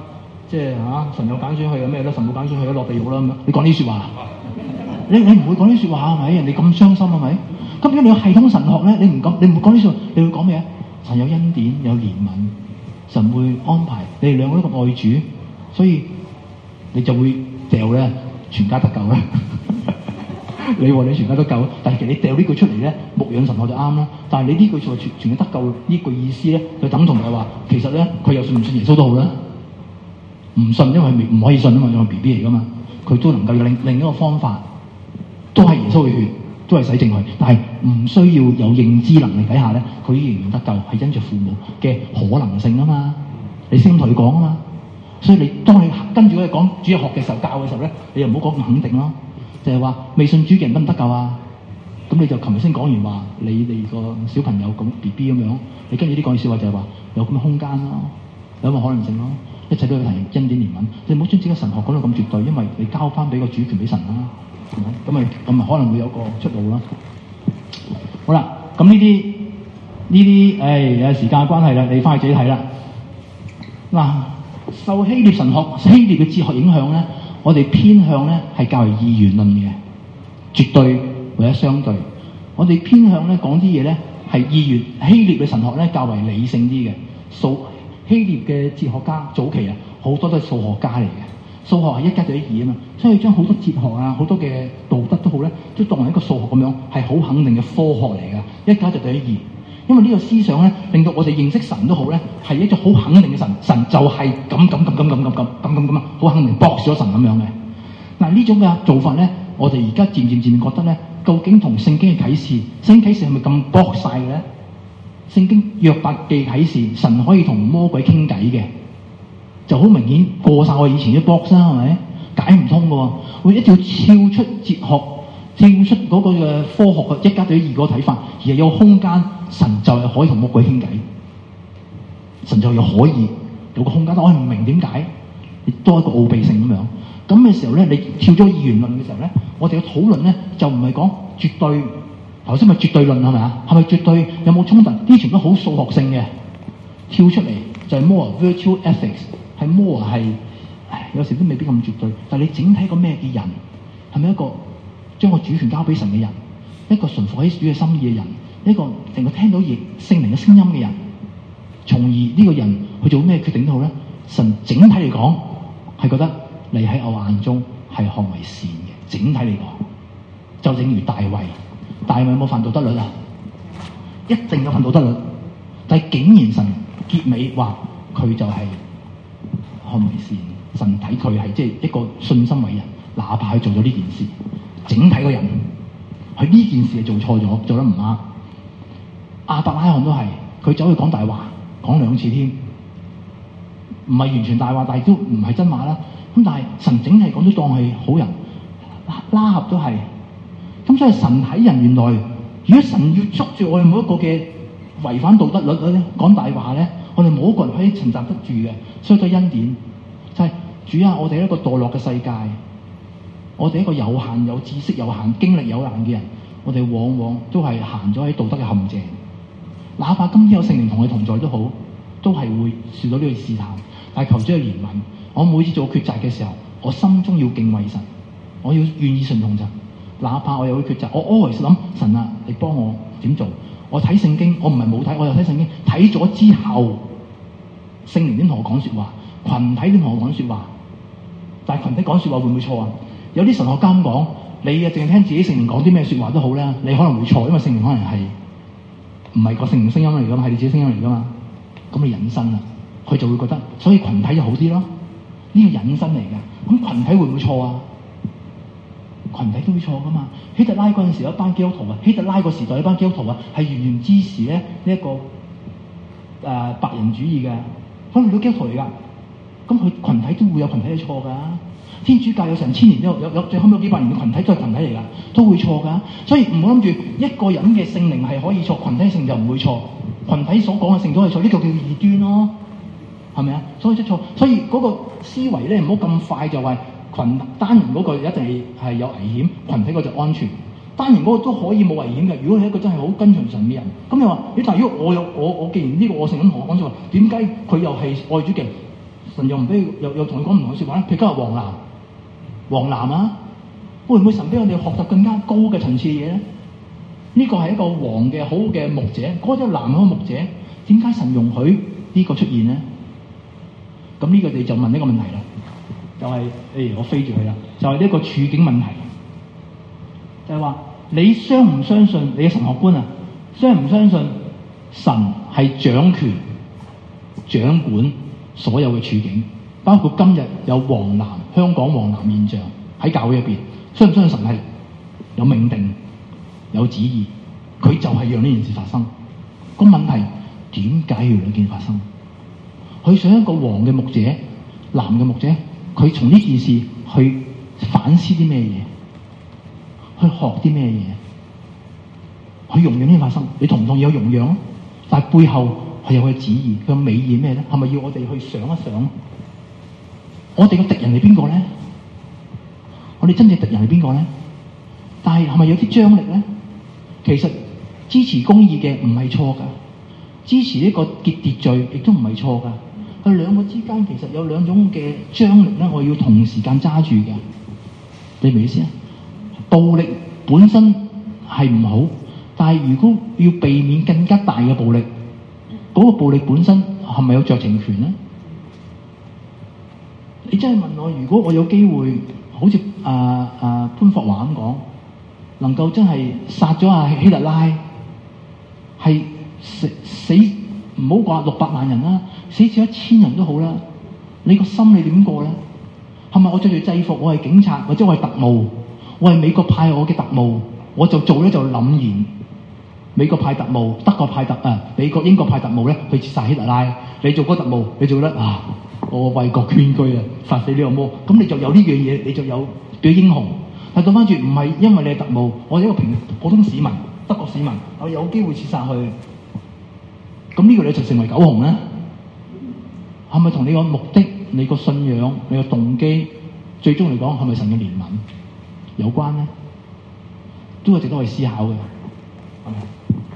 即係神有揀選去有咩咧？神冇揀選去落地獄啦咁樣。你講呢啲説話，你唔會講呢啲説話係咪？人哋咁傷心係咪？咁如果你有系統神學咧，你唔會講呢啲説話，你會講咩啊？神有恩典，有憐憫，神會安排你哋兩個都咁愛主，所以你就會掉咧全家得救啦。你話你全家都救，但係其實你掉呢句出嚟咧，牧養神學就啱啦。但係你呢句說全家得救呢句意思咧，就等同係話，其實咧佢又信唔信耶穌都好啦。唔信，因為佢唔可以信啊嘛，因為 BB 嚟噶嘛，佢都能夠有另一個方法，都係耶穌嘅血，都係洗淨佢，但係唔需要有認知能力底下咧，佢仍然得救，係因着父母嘅可能性啊嘛。你先同佢講啊嘛，所以你當你跟住佢講主日學嘅時候教嘅時候咧，你又唔好講咁肯定咯，就係話未信主嘅人得唔得救啊？咁你就琴日先講完話，你哋個小朋友咁 BB 咁樣，你跟住啲講笑話就係話有咁嘅空間咯，有咁嘅可能性咯。一切都要提恩典憐憫，你唔好將自己神學講到咁絕對，因為你交翻俾個主權俾神啦，係咪？咁咪可能會有個出路啦。好啦，咁呢啲，有時間關係啦，你翻去自己睇啦。嗱，受希臘神學、希臘嘅哲學影響咧，我哋偏向咧係較為二元論嘅，絕對或者相對。我哋偏向咧講啲嘢咧係二元，希臘嘅神學咧較為理性啲嘅，希臘嘅哲學家早期啊，好多都係數學家嚟嘅。數學係一加就一二啊嘛，所以將好多哲學啊、好多嘅道德都好咧，都當為一個數學咁樣，係好肯定嘅科學嚟㗎。一加就等於二，因為呢個思想咧，令到我哋認識神都好咧，係一種好肯定嘅神，神就係咁啊，好肯定駁咗神咁樣嘅。嗱呢種嘅做法咧，我哋而家漸漸覺得咧，究竟同聖經嘅啟示，聖經啟示係咪咁駁晒嘅咧？聖經約伯記啟示，神可以同魔鬼傾偈嘅，就好明顯過晒我以前啲 box 啦，係咪？解唔通嘅喎，會一定要超出哲學、跳出嗰個嘅科學嘅一加對二嗰個睇法，而係有空間，神就係可以同魔鬼傾偈，神就又可以有個空間。我係唔明點解，亦多一個奧秘性咁樣。咁嘅時候咧，你跳咗二元論嘅時候咧，我哋嘅討論咧就唔係講絕對。頭先咪絕對論係咪啊？係咪絕對有冇衝突？呢全都好數學性嘅，跳出嚟就係 more virtual ethics， 係 more 係有時都未必咁絕對。但係你整體個咩嘅人係咪一個將個主權交俾神嘅人，一個順服喺主嘅心意嘅人，一個能夠聽到聖靈嘅聲音嘅人，從而呢個人去做咩決定都好咧，神整體嚟講係覺得你喺我眼中係看為善嘅。整體嚟講，就正如大衛有冇犯道德律啊？一定有犯道德律，但係竟然神結尾話佢就係看為善，神睇佢係即係一個信心偉人，哪怕佢做咗呢件事，整體個人佢呢件事係做錯咗，做得唔啱。亞伯拉罕都係佢走去講大話，講2次添，唔係完全大話，但係都唔係真話啦。咁但係神整體講都當係好人，拉合都係。咁所以神睇人原來，如果神要捉住我哋每一個嘅違反道德律咧，講大話咧，我哋冇一個人可以尋找得住嘅。所以個恩典就係、是、主啊！我哋一個墮落嘅世界，我哋一個有限、有知識有限、經歷有限嘅人，我哋往往都係行咗喺道德嘅陷阱。哪怕今天有聖靈同我哋同在都好，都係會受到呢個試探。但係求主嘅憐憫，我每次做抉擇嘅時候，我心中要敬畏神，我要願意順從神。哪怕我有啲抉擇，我 always 諗神啊，你幫我點做？我睇聖經，我唔係冇睇，我又睇聖經。睇咗之後，聖靈點同我講説話，群體點同我講説話。但係群體講説話會唔會錯啊？有啲神學家咁講，你啊淨係聽自己聖靈講啲咩説話都好啦，你可能會錯，因為聖靈可能係唔係個聖靈聲音嚟㗎嘛，係你自己聲音嚟㗎嘛。咁你引申啦，佢就會覺得，所以群體就好啲咯。呢個引申嚟㗎，咁群體會唔會錯啊？群體都會錯噶嘛？希特拉嗰陣時有一班基督徒啊，希特拉個時代一班基督徒啊，係完全支持咧呢一個白人主義嘅，可能都基督徒嚟噶。咁佢群體都會有群體嘅錯噶。天主教有成千年都有最後尾幾百年嘅群體都係群體嚟噶，都會錯噶。所以唔好諗住一個人嘅聖靈係可以錯，群體性就唔會錯。群體所講嘅聖都係錯，呢個叫異端咯，係咪啊？所以出錯，所以嗰個思維咧唔好咁快就話。單人嗰個一定係有危險，群體嗰就安全。單人嗰個都可以冇危險嘅。如果係一個真係好跟隨神嘅人，咁你話，但係如果我既然呢個我聖咁同我講咗話，點解佢又係愛主嘅人？ 神又唔俾又同佢講唔同嘅説話咧？譬如今日黃藍啊，會唔會神俾我哋學習更加高嘅層次嘅嘢咧？呢個係一個黃嘅好嘅牧者，嗰隻藍好嘅牧者，點解神容許呢個出現咧？咁呢個你就問呢個問題啦，就係、我飛住佢啦，就係呢個處境問題，就係話你相唔相信你嘅神學觀啊？相唔相信神係掌權、掌管所有嘅處境，包括今日有香港黃藍現象喺教會入邊，相唔相信神係有命定、有旨意，佢就係讓呢件事發生。個問題點解要兩件發生？佢想一個黃嘅牧者、藍嘅牧者，佢從呢件事去反思啲咩嘢，去學啲咩嘢，去容讓呢發生。你同唔同意有容讓？但係背後係有佢嘅旨意，佢嘅美意咩咧？係咪要我哋去想一想？我哋嘅敵人係邊個咧？我哋真正敵人係邊個咧？但係係咪有啲張力咧？其實支持公義嘅唔係錯㗎，支持呢個秩序亦都唔係錯㗎。佢兩個之間其實有兩種嘅張力咧，我要同時間揸住嘅。你明唔明意思啊？暴力本身係唔好，但係如果要避免更加大嘅暴力，嗰個暴力本身係咪有酌情權咧？你真係問我，如果我有機會，好似潘霍華咁講，能夠真係殺咗希特拉，係死唔好話600萬人啦，死咗1000人都好啦，你個心你點過咧？係咪我着住制服，我係警察，或者我係特務，我係美國派我嘅特務，我就做咧就諗然美國派特務、美國英國派特務咧去殺希特拉，你做嗰特務，你做得我為國捐軀啊，殺死呢個魔，咁你就有呢樣嘢，你就有表英雄。但倒翻轉唔係因為你係特務，我係一個普通市民，德國市民，我有機會刺殺佢，咁呢個你就成為狗熊咧？係咪同你個目的、你個信仰、你個動機，最終嚟講係咪神嘅憐憫有關咧？都係值得去思考嘅，係咪？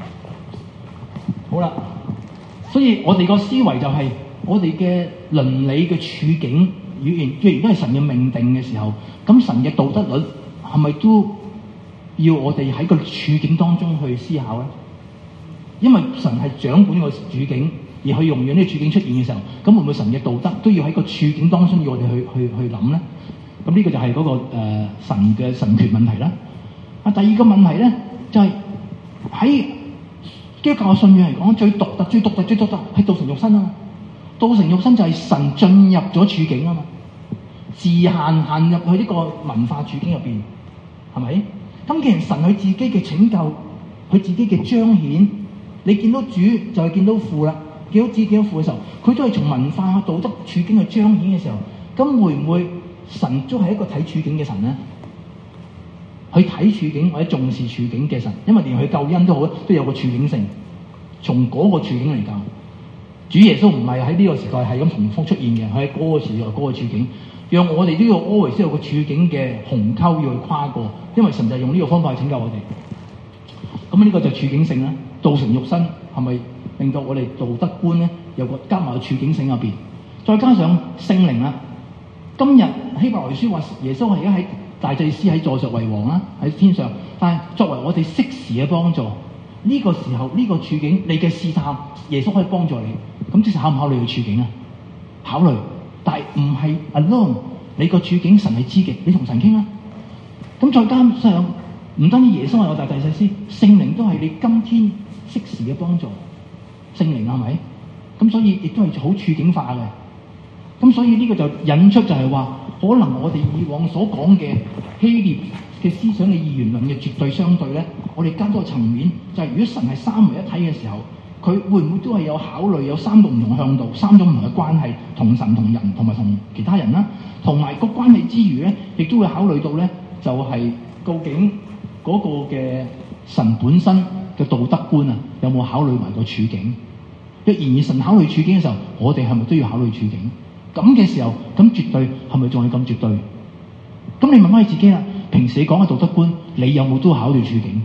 好啦，所以我哋個思維就係我哋嘅倫理嘅處境，既然都係神嘅命定嘅時候，咁神嘅道德律係咪都要我哋喺個處境當中去思考咧？因為神係掌管個處境，而去容讓呢個處境出現嘅時候，咁會唔會神嘅道德都要喺個處境當中要我哋去諗咧？咁呢個就係嗰個神嘅神權問題啦。第二個問題咧，就係喺基督教信仰嚟講，最獨特係道成肉身啊嘛！道成肉身就係神進入咗處境啊嘛，自限入去呢個文化處境入邊，係咪？咁既然神佢自己嘅拯救，佢自己嘅彰顯，你見到主就係見到父啦，見到子見到父嘅時候，佢都係從文化道德處境去彰顯嘅時候，咁會唔會神都係一個睇處境嘅神咧？去睇處境或者重視處境嘅神，因為連佢救恩都好，都有個處境性，從嗰個處境嚟教。主耶穌唔係喺呢個時代係咁重複出現嘅，佢喺嗰個時代嗰個處境，讓我哋都要 always 有個處境嘅鴻溝要去跨過，因為神就係用呢個方法去拯救我哋。咁呢個就處境性啦，道成肉身係咪令到我哋道德觀咧有個加埋個處境性入邊？再加上聖靈啦，今日希伯來書話耶穌係而家喺大祭司喺坐著為王啦，喺天上，但係作為我哋適時嘅幫助，呢個時候呢個處境你嘅試探，耶穌可以幫助你，咁即係考唔考慮嘅處境啊？考慮，但係唔係 alone， 你個處境神係知嘅，你同神傾啊。咁再加上唔單止耶穌係我大祭司，聖靈都係你今天適時嘅幫助，聖靈係咪？咁所以亦都係好處境化嘅。咁所以呢個就引出就係話，可能我哋以往所講嘅希臘嘅思想嘅二元論嘅絕對相對咧，我哋加多個層面，就係如果神係三位一體嘅時候，佢會唔會都係有考慮有三個唔同向度、三種唔同嘅關係，同神、同人同埋同其他人啦，同埋個關係之餘咧，亦都會考慮到咧，就係究竟嗰個嘅神本身嘅道德觀啊，有冇考慮埋個處境？若然神考慮處境嘅時候，我哋係咪都要考慮處境？咁嘅時候，咁絕對係咪仲係咁絕對？咁你問翻你自己啦，平時你講嘅道德觀，你有冇都考慮處境？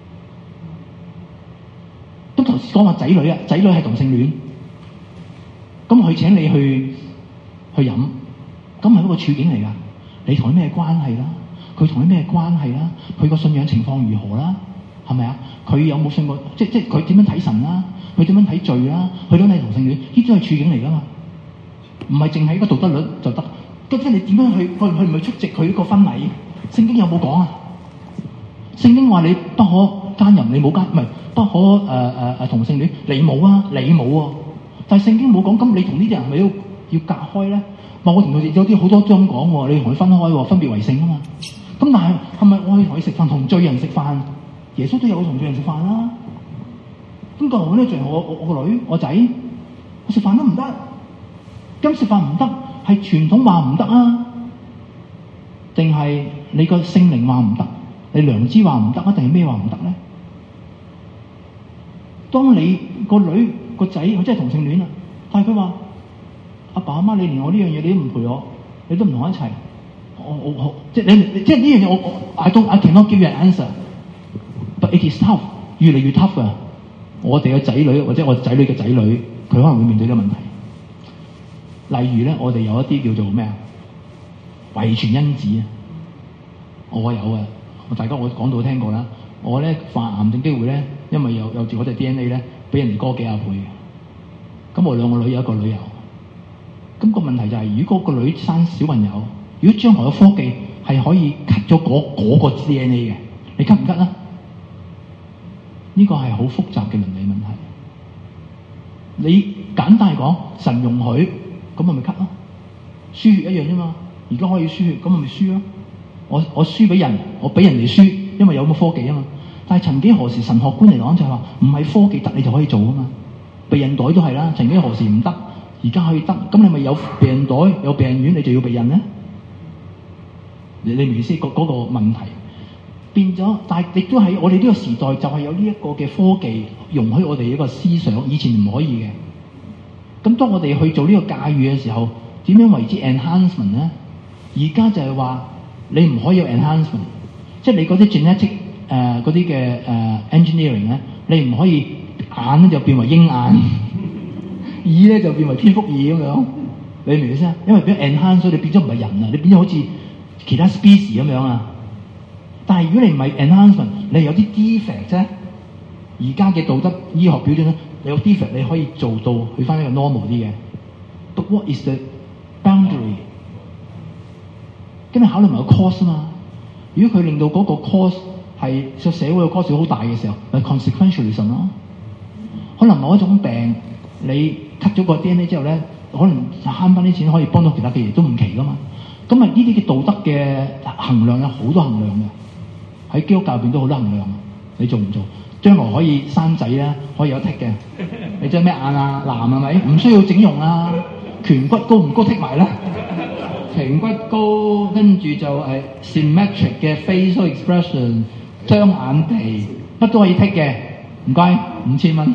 咁頭先講話仔女啊，仔女係同性戀，咁佢請你去去飲，咁係一個處境嚟㗎。你同佢咩關係啦？佢同你咩關係啦？佢個信仰情況如何啦？係咪啊？佢有冇信過？即佢點樣睇神啦？佢點樣睇罪啦？佢點樣睇同性戀？呢啲都係處境嚟㗎嘛，唔係淨係一個道德律就得。咁即係你點樣去唔去出席佢呢個婚禮？聖經有冇講啊？聖經話你不可奸淫，你冇奸，唔係不可同性戀，你冇啊，你冇喎。但係聖經冇講，咁你同呢啲人係咪要隔開咧？話我同佢哋有啲好多章講喎，你要同佢分開喎，分別為聖啊嘛。咁但係係咪我可以同佢食飯，同罪人食飯？耶穌都有同罪人食飯啦。咁個我咧就係我個女我仔，我食飯都唔得。咁食飯唔得係傳統話唔得啊？定係你個聖靈話唔得？你良知話唔得啊？定係咩話唔得咧？當你個女個仔佢真係同性戀啦，但係佢話阿爸阿媽，你連我呢樣嘢你都唔陪我，你都唔同我一齊，我即係你即係呢樣嘢我 I cannot give you an answer，but it is tough， 越嚟越 tough 㗎。我哋嘅仔女或者我仔女嘅仔女，佢可能會面對呢個問題。例如咧，我哋有一啲叫做咩啊？遺傳因子啊，我有啊，大家我講到聽過啦。我咧患癌症機會咧，因為有住我隻 DNA 咧，比人哋多幾廿倍嘅。咁我兩個女有一個女有。咁個問題就係，如果個女生小朋友，如果將來嘅科技係可以 cut 咗嗰個 DNA 嘅，你 cut 唔 cut 啊？呢個係好複雜嘅倫理問題。你簡單嚟講，神容許，咁咪 cut 咯。輸血一樣啫嘛。而家可以輸血，咁咪輸咯。我輸俾人，我俾人哋輸，因為有咁嘅科技啊嘛。但係曾幾何時，神學觀嚟講就係話，唔係科技得你就可以做啊嘛。避孕袋都係啦，曾幾何時唔得，而家可以得。咁你咪有避孕袋，有避孕丸，你就要避孕咧？你明唔明意思？嗰個問題變咗，但係亦都係我哋呢個時代就係有呢一個嘅科技容許我哋一個思想，以前唔可以嘅。咁當我哋去做呢個駕馭嘅時候，點樣為之 enhancement 咧？而家就係話你唔可以有 enhancement， 即係你嗰啲 genetic 嗰啲嘅engineering 咧，你唔可以眼咧就變為鷹眼，耳咧就變為蝙蝠耳咁樣，你明唔明先？因為變咗 enhance， 所以你變咗唔係人啊，你變咗好似其他 species 咁樣啊。但係如果你唔係 enhancement， 你有啲 defect 啫。而家嘅道德醫學標準咧，你有 defect 你可以做到去翻一個 normal 啲嘅。But what is the boundary？咁你考慮埋個 cost 啊嘛。如果佢令到嗰個 cost 係個社會嘅 cost 好大嘅時候，係 consequentialism 咯。可能某一種病你 cut 咗個 DNA 之後咧，可能慳翻啲錢可以幫到其他嘅嘢，都唔奇噶嘛。咁啊呢啲嘅道德嘅衡量有好多衡量嘅，喺基督教入邊都好多衡量。你做唔做？將來可以生仔咧，可以有剔嘅。你隻咩眼啊？藍係咪？唔需要整容啊。顴骨高唔高剔埋啦。顴骨高，跟住就係 symmetric 嘅 facial expression， 雙眼皮，乜都可以剔嘅。唔該，5000蚊。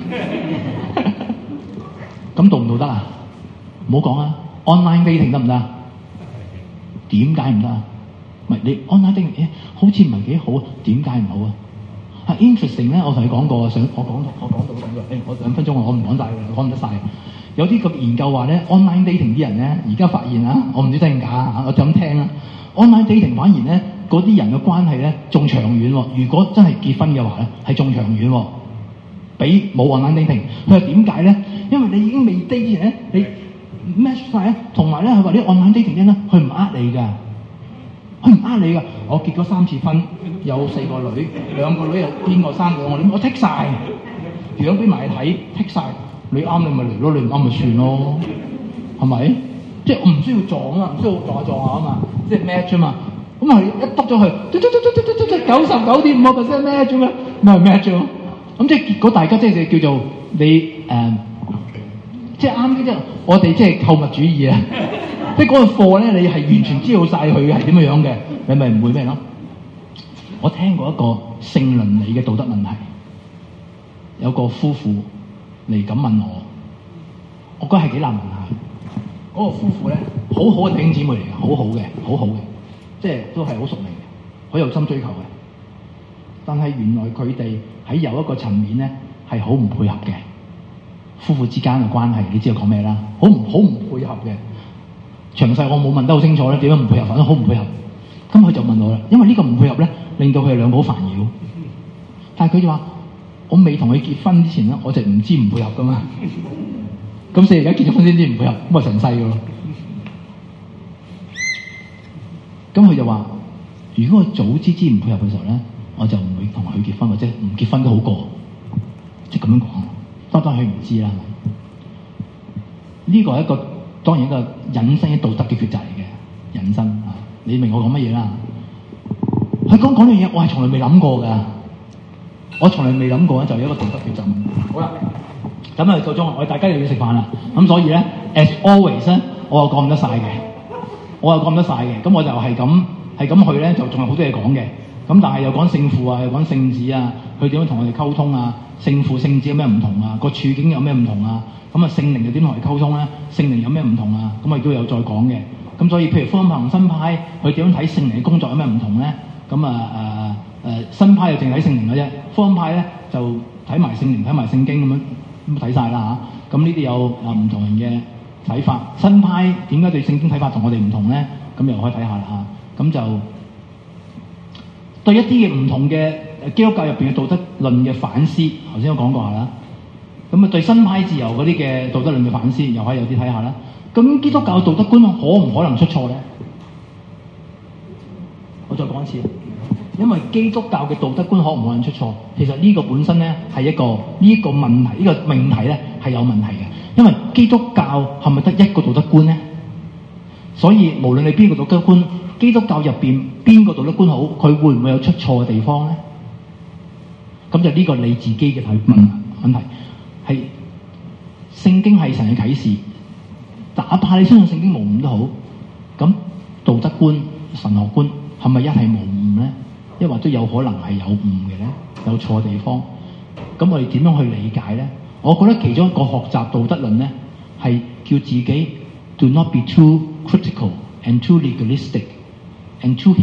咁道唔道德啊？唔好講啊 ！online dating 得唔得？點解唔得啊？唔係你 online dating，好似唔係幾好啊？點解唔好啊？係 interesting 咧，我同你講過，我講到我2分鐘我唔講晒㗎，講唔得晒。有啲個研究話咧 ，online dating 啲人咧，而家發現啊，我唔知真定假啊，我就咁聽啦。online dating 反而咧，嗰啲人嘅關係咧仲長遠喎。如果真係結婚嘅話咧，係仲長遠喎，比冇 online dating。佢話點解咧？因為你已經未 date 之前咧，你 match 晒咧，同埋咧佢話啲 online dating 咧，佢唔呃你㗎，佢唔呃你㗎。我結咗3次婚，有4個女，2個女又邊個生嘅，我剔晒，樣俾埋你睇，剔晒。你啱你咪嚟咯，你唔啱咪算咯，係咪？即係我唔需要撞啊，唔需要撞下啊嘛，即係 match 啊嘛。咁係一篤咗佢，99.5% match 啫嘛，咪係 match 咯。咁即係結果大家即係叫做你即係啱啲啫。我哋即係購物主義啊，即係嗰個貨咧，你係完全知道晒佢係點樣嘅，你咪唔會咩咯？我聽過一個性倫理嘅道德問題，有個夫婦嚟咁問我覺得係幾難問下。嗰個夫婦咧，好好嘅弟兄姊妹嚟嘅，好好嘅，即係都係好熟齡嘅，好有心追求嘅。但係原來佢哋喺有一個層面咧係好唔配合嘅，夫婦之間嘅關係，你知道講咩啦？好唔配合嘅。 詳細我冇問得好清楚咧，點樣唔配合，反正好唔配合。咁佢就問我啦，因為呢個唔配合咧，令到佢哋兩個好煩擾。但係佢就話：我未同佢結婚之前咧，我就唔知唔配合噶嘛。咁所以而家結咗婚先知唔配合，咁咪成世噶咯。咁佢就話：如果我早知唔配合嘅時候咧，我就唔會同佢結婚，或者唔結婚都好過。即係咁樣講，當然佢唔知啦。呢個係一個當然一個引申嘅道德嘅抉擇嚟嘅引申啊！你明我講乜嘢啦？佢講呢樣嘢，我係從來未諗過㗎。我從來未諗過咧，就有一個道德抉擇。好啦，咁啊夠鐘，我哋大家又要食飯啦。咁所以咧 ，as always 咧，我又講唔得晒嘅，咁我就係咁去咧，就仲有好多嘢講嘅。咁但係又講聖父啊，又講聖子啊，佢點樣同我哋溝通啊？聖父聖子有咩唔同啊？個處境有咩唔同啊？咁啊聖靈又點同佢溝通咧？聖靈有咩唔同啊？咁我亦都有再講嘅。咁所以譬如福音派同新派，佢點樣睇聖靈嘅工作有咩唔同咧？咁新派就淨睇聖靈嘅啫，福音派咧就睇埋聖靈、睇埋聖經咁睇晒啦嚇。咁呢啲有唔同人嘅睇法。新派點解對聖經睇法同我哋唔同咧？咁又可以睇下啦嚇。咁就對一啲嘅唔同嘅基督教入邊嘅道德論嘅反思，頭先我講過下啦。咁啊對新派自由嗰啲嘅道德論嘅反思，又可以有啲睇下啦。咁基督教道德觀可唔可能出錯咧？我再講一次，因為基督教嘅道德觀可唔可能出錯？其實呢個本身咧係一個問題，呢個命題咧係有問題嘅。因為基督教係咪得一個道德觀咧？所以無論你邊個道德觀，基督教入邊邊個道德觀好，佢會唔會有出錯嘅地方咧？咁就呢個你自己嘅問題係聖經係神嘅啟示，哪怕你相信聖經無誤都好，咁道德觀、神學觀係咪一係無誤咧？抑或都有可能係有誤嘅咧，有錯嘅地方。咁我哋點樣去理解咧？我覺得其中一個學習道德論咧，係叫自己 do not be too critical and too legalistic and too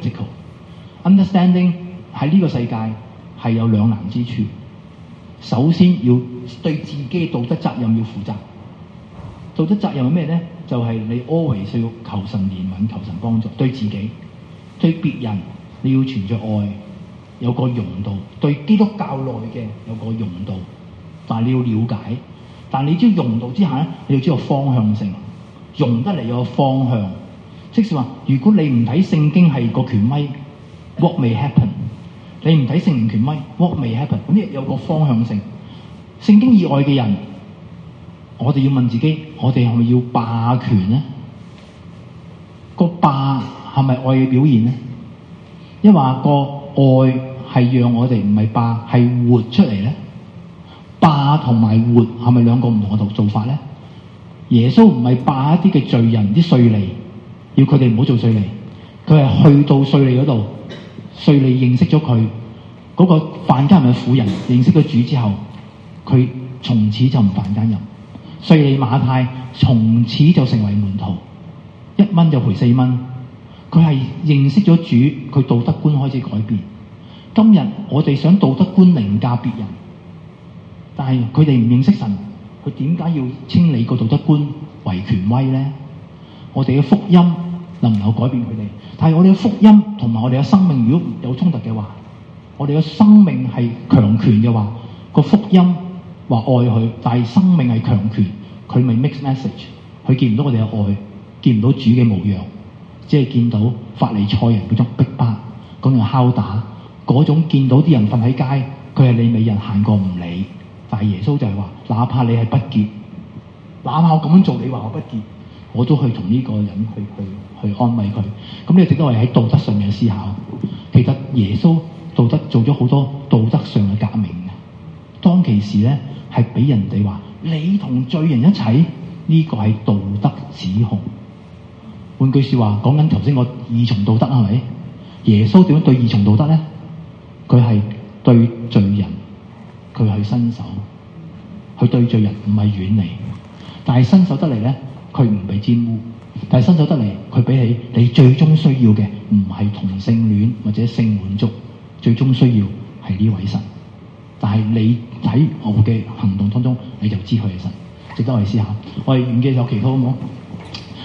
hypocritical。Understanding 喺呢個世界係有兩難之處。首先要對自己嘅道德責任要負責。道德責任係咩咧？就係你 always 要求神憐憫、求神幫助，對自己、對別人你要存着愛，有個容度。對基督教內嘅有個容度，但係你要了解。但係你知道容度之下咧，你要知道方向性，容得嚟有個方向。即是話，如果你唔睇聖經係個權威 ，what may happen？ 你唔睇聖靈權威 ，what may happen？ 咁呢有個方向性。聖經以外嘅人，我哋要問自己：我哋係咪要霸權咧？個霸係咪愛嘅表現咧？因為個愛係讓我哋唔係霸，係活出嚟咧。霸同埋活係咪兩個唔同嘅做法咧？耶穌唔係霸一啲嘅罪人、啲稅吏，要佢哋唔好做稅吏。佢係去到稅吏嗰度，稅吏認識咗佢嗰個犯奸淫嘅婦人，認識咗主之後，佢從此就唔犯奸淫。稅吏馬太從此就成為門徒，1蚊就賠4蚊。佢係認識咗主，佢道德觀開始改變。今日我哋想道德觀凌駕別人，但係佢哋唔認識神，佢點解要清理個道德觀為權威咧？我哋嘅福音能唔能夠改變佢哋？但係我哋嘅福音同埋我哋嘅生命如果有衝突嘅話，我哋嘅生命係強權嘅話，個福音話愛佢，但係生命係強權，佢咪 mixed message， 佢見唔到我哋嘅愛，見唔到主嘅模樣，只係見到法利賽人嗰種逼迫、嗰種敲打、嗰種見到啲人瞓喺街，佢係利未人行過唔理。但係耶穌就係話，哪怕你係不潔，哪怕我咁樣做，你話我不潔，我都去同呢個人去安慰佢。咁呢個值得我哋喺道德上面思考。其實耶穌道德做咗好多道德上嘅革命嘅。當其時咧，係俾人哋話你同罪人一齊，呢個係道德指控。換句説話，講緊頭先個二重道德係咪？耶穌點樣對二重道德咧？佢係對罪人，佢去伸手，佢對罪人唔係遠離，但係伸手得嚟咧，佢唔被玷污。但係伸手得嚟，佢比起你最終需要嘅唔係同性戀或者性滿足，最終需要係呢位神。但係你喺我嘅行動當中，你就知佢係神，值得我哋思考。我哋願嘅有祈禱好唔好？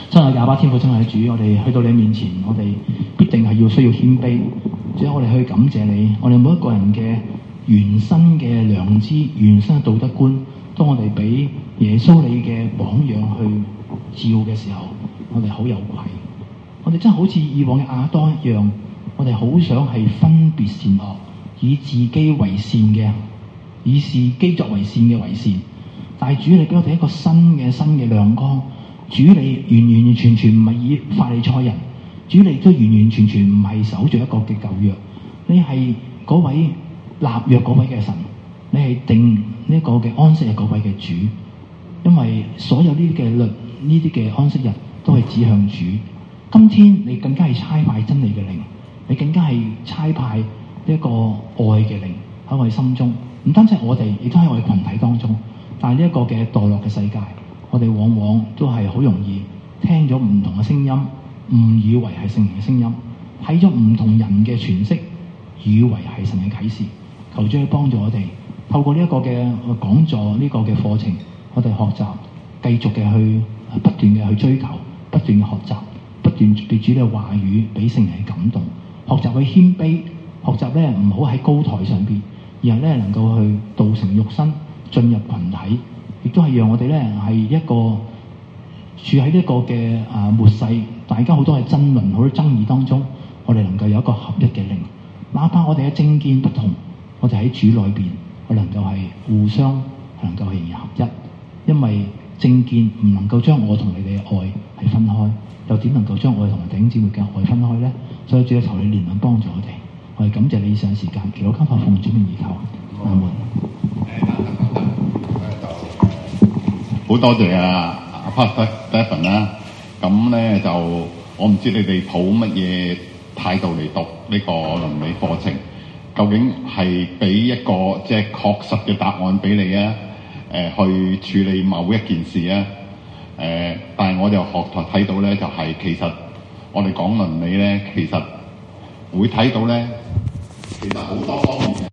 真係亞巴天父，真係主，我哋去到你面前，我哋必定係需要謙卑。主啊，我哋去感謝你，我哋每一個人嘅原生嘅良知、原生嘅道德觀，當我哋俾耶穌你嘅榜樣去照嘅時候，我哋好有愧。我哋真係好似以往嘅亞當一樣，我哋好想係分別善惡，以自己為善嘅，以自己作為善嘅為善。但係主，你俾我哋一個新嘅亮光。主，你完全唔係以法利賽人，主，你都完全唔係守住一個嘅舊約，你係嗰位立約嗰位嘅神，你係定呢個嘅安息日嗰位嘅主。因為所有呢啲嘅律，呢啲嘅安息日都係指向主。今天你更加係差派真理嘅靈，你更加係差派呢一個愛嘅靈喺我哋心中。唔單止係我哋，亦都喺我哋群體當中。但係呢一個嘅墮落嘅世界，我哋往往都係好容易聽咗唔同嘅聲音，誤以為係聖靈嘅聲音，睇咗唔同人嘅詮釋，以為係神嘅啟示。求主去幫助我哋，透過呢一個嘅講座，呢個嘅課程，我哋學習，繼續嘅去不斷嘅去追求，不斷嘅學習，不斷被主嘅話語俾聖靈嘅感動，學習去謙卑，學習咧唔好喺高台上邊，而係咧能夠去道成肉身，進入群體。亦都係讓我哋咧係一個處喺呢個嘅末世，大家好多嘅爭論、好多爭議當中，我哋能夠有一個合一嘅靈，哪怕我哋嘅政見不同，我哋喺主裏邊，我哋能夠係互相能夠係合一。因為政見唔能夠將我同你哋嘅愛係分開，又點能夠將我哋同弟兄姊妹嘅愛分開咧？所以主啊，求你憐憫幫助我哋，我哋感謝你以上時間，祈禱交託奉主名而求，阿門。 好多謝阿 Pastor Stephen 啦，咁咧就我唔知你哋抱乜嘢態度嚟讀呢個倫理課程，究竟係俾一個即係確實嘅答案俾你啊？去處理某一件事啊？但係我就學台睇到咧，就係其實我哋講倫理咧，其實會睇到咧，其實好多方面嘅。